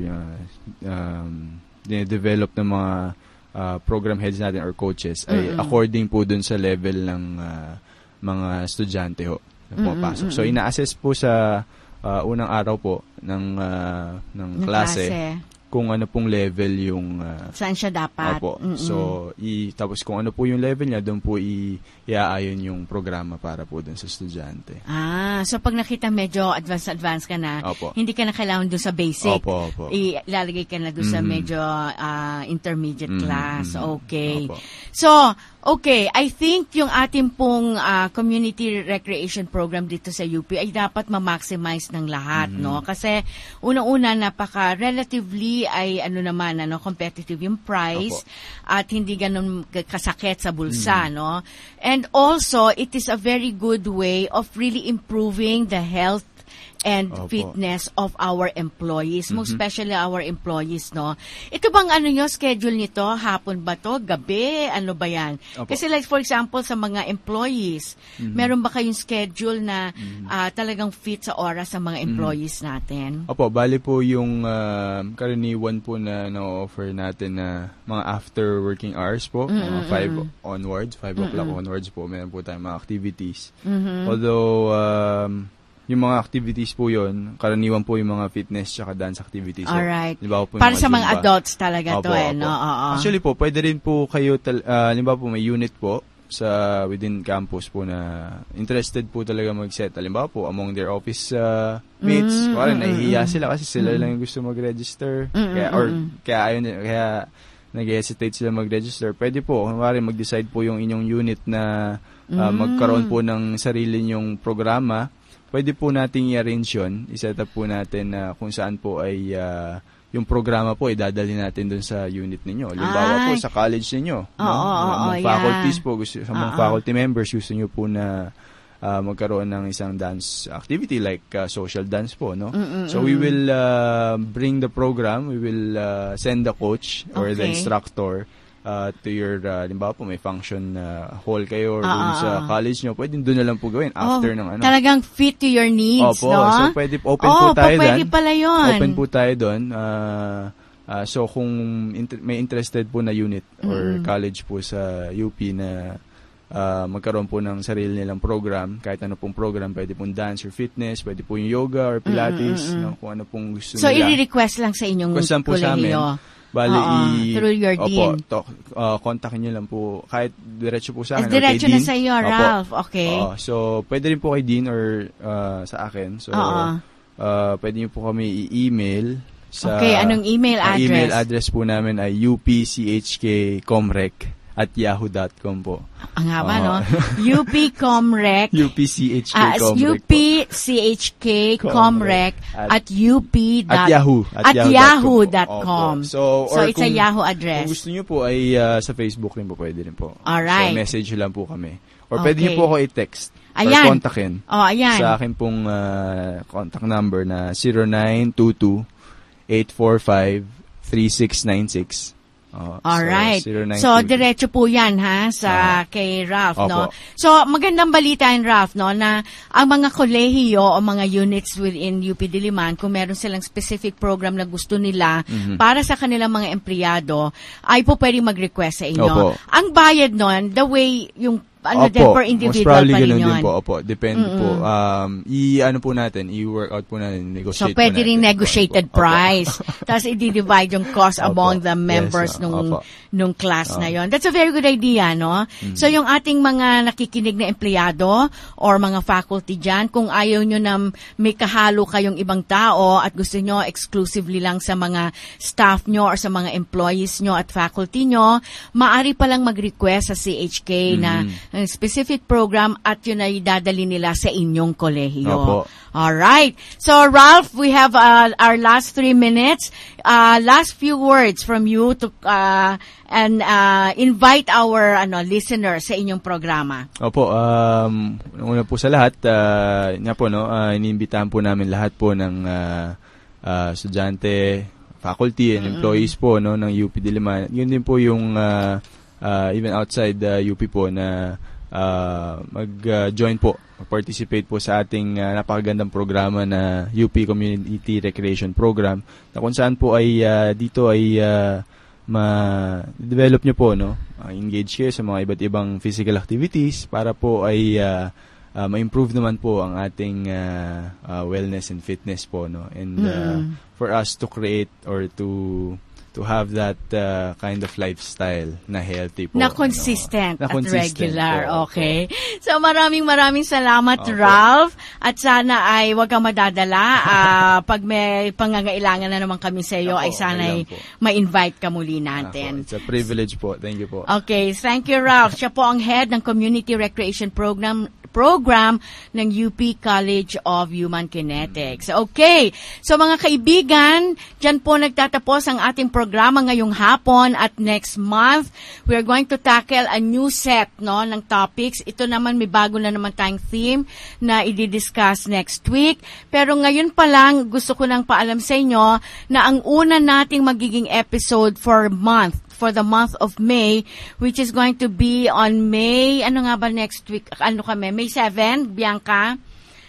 develop ng mga program heads natin or coaches ay according po dun sa level ng mga estudyante ho na pumapasok. So, ina-assess po sa unang araw po ng klase kung ano pong level yung... saan siya dapat. Opo. So, tapos kung ano po yung level niya, doon po iaayon yung programa para po doon sa estudyante. So pag nakita medyo advanced ka na, hindi ka na kailangan doon sa basic. Opo. Ilalagay ka na doon sa medyo intermediate class. Okay. So, okay, I think yung ating pong community recreation program dito sa UP ay dapat ma-maximize ng lahat, no? Kasi unang-una relatively ay competitive yung price at hindi ganun kasakit sa bulsa, no? And also, it is a very good way of really improving the health and fitness of our employees, most especially our employees, no? Ito bang schedule nito? Hapon ba to? Gabi? Ano ba yan? Kasi like for example, sa mga employees, meron ba kayong schedule na talagang fit sa oras sa mga employees natin? Opo, bali po yung karaniwan po na na-offer natin na mga after working hours po, mga 5 onwards, 5 o'clock onwards po, meron po tayong mga activities. Although, yung mga activities po yun, karaniwan po yung mga fitness tsaka dance activities. Alright. So, para sa mga adults talaga to no? Actually po, pwede rin po kayo, halimbawa po may unit po sa within campus po na interested po talaga mag-set. Halimbawa po, among their office mates, parang nahihiya sila kasi sila lang yung gusto mag-register. Kaya nag-hesitate sila mag-register. Pwede po, kunwari mag-decide po yung inyong unit na magkaroon po ng sarili nyong programa. Pwede po nating i-arrange yun. I-set up po natin na kung saan po ay yung programa po idadalhin natin dun sa unit ninyo. Halimbawa po sa college ninyo. Mga faculties po, sa mga faculty members, gusto nyo po na magkaroon ng isang dance activity like social dance po, no? So we will bring the program, we will send the coach or the instructor to your, halimbawa po may function hall kayo or dun sa college nyo, pwede dun na lang po gawin after ng Talagang fit to your needs, no? So pwede open po tayo doon. Pwede pala yun. Open po tayo doon. So kung may interested po na unit or college po sa UP na magkaroon po ng sarili nilang program, kahit ano pong program, pwede pong dance or fitness, pwede po yung yoga or pilates, no, kung ano pong gusto nila. So i-request lang sa inyong kolehiyo. Bali, through your dean. Kontakin nyo lang po. Kahit diretso po sa akin. Diretso na sa iyo, Ralph. Okay. So, pwede rin po kay dean or sa akin. So, pwede nyo po kami i-email. Okay, anong email address? Ang email address po namin ay upchkcomrec@yahoo.com po. Ang haba, no? upcomrec. upchkcomrec. yahoo.com. So it's a Yahoo address. Kung gusto nyo po ay sa Facebook rin po, pwede rin po. Alright. So message lang po kami. Or pwede nyo po ako i-text. Ayan. Or kontakin. Ayan. Sa akin pong contact number na 0922-845-3696. Alright. So, diretso po yan, sa kay Ralph, no? So, magandang balita yan, Ralph, no, na ang mga kolehiyo o mga units within UP Diliman, kung meron silang specific program na gusto nila para sa kanilang mga empleyado, ay po pwede mag-request sa inyo. Ang bayad nun, the way yung per individual pa rin yun. Depende po. I-work out po natin, negotiate so, pwede rin negotiated price. Tapos, i-divide yung cost among the members nung class na yon. That's a very good idea, no? So, yung ating mga nakikinig na empleyado or mga faculty dyan, kung ayaw nyo na may kahalo kayong ibang tao at gusto nyo exclusively lang sa mga staff nyo or sa mga employees nyo at faculty nyo, maaari palang mag-request sa CHK na specific program at yun ay dadali nila sa inyong kolehiyo. Alright. So, Ralph, we have our last 3 minutes. Last few words from you to and invite our listeners sa inyong programa. Una po sa lahat, iniimbitahan po namin lahat po ng estudyante, faculty, and employees po ng UP Diliman. Yun din po yung even outside the UP po na mag-join po, participate po sa ating napakagandang programa na UP Community Recreation Program na kung saan po ay dito ay ma-develop nyo po, engage kayo sa mga iba't ibang physical activities para po ay ma-improve naman po ang ating wellness and fitness po, and for us to create or to have that kind of lifestyle na healthy po. Na consistent at regular. Po. Okay. So maraming salamat, Ralph. At sana ay wag kang madadala. Pag may pangangailangan na naman kami sa iyo, ay sana ay ma-invite ka muli natin. It's a privilege po. Thank you po. Okay. Thank you, Ralph. Siya po ang head ng Community Recreation Program ng UP College of Human Kinetics. Okay. So mga kaibigan, dyan po nagtatapos ang ating programa ngayong hapon at next month, we are going to tackle a new set ng topics. Ito naman may bago na naman tayong theme na i-discuss next week. Pero ngayon pa lang, gusto ko nang paalam sa inyo na ang una nating magiging episode for the month of May, which is going to be on May, next week? May 7, Bianca?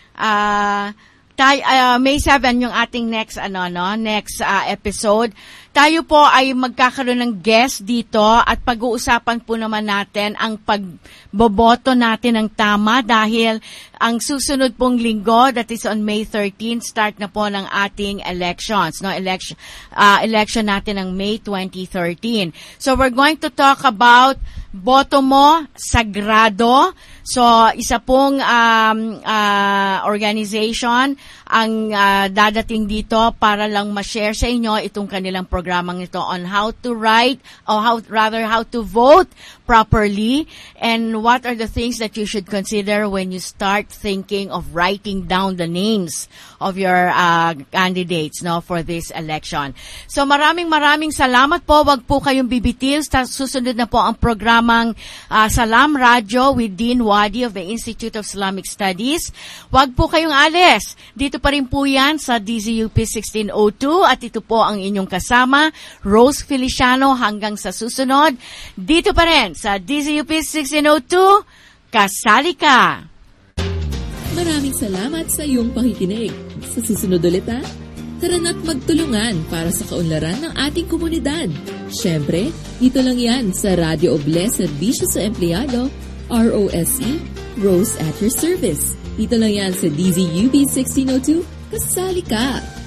May 7 yung ating next episode. Tayo po ay magkakaroon ng guest dito at pag-uusapan po naman natin ang pagboboto natin ng tama dahil ang susunod pong linggo, that is on May 13, start na po ng ating elections, election natin ng May 2013. So we're going to talk about boto mo, sagrado. So, isa pong organization ang dadating dito para lang ma-share sa inyo itong kanilang programang ito on how to write, or how to vote properly, and what are the things that you should consider when you start thinking of writing down the names of your candidates for this election. So, maraming salamat po. Wag po kayong bibitil. Susunod na po ang programang Salam Radio with Dean Wadi of the Institute of Islamic Studies. Wag po kayong alis. Dito pa rin po yan sa DZUP 1602 at ito po ang inyong kasama, Rose Feliciano, hanggang sa susunod. Dito pa rin sa DZUP 1602, kasali ka! Maraming salamat sa iyong pakikinig. Sa susunod ulit tara na't magtulungan para sa kaunlaran ng ating komunidad. Siyempre, dito lang yan sa Radio Oble, Serbisyo sa Empleyado, ROSE, Rose at your service. Dito lang yan sa DZUP 1602, kasali ka!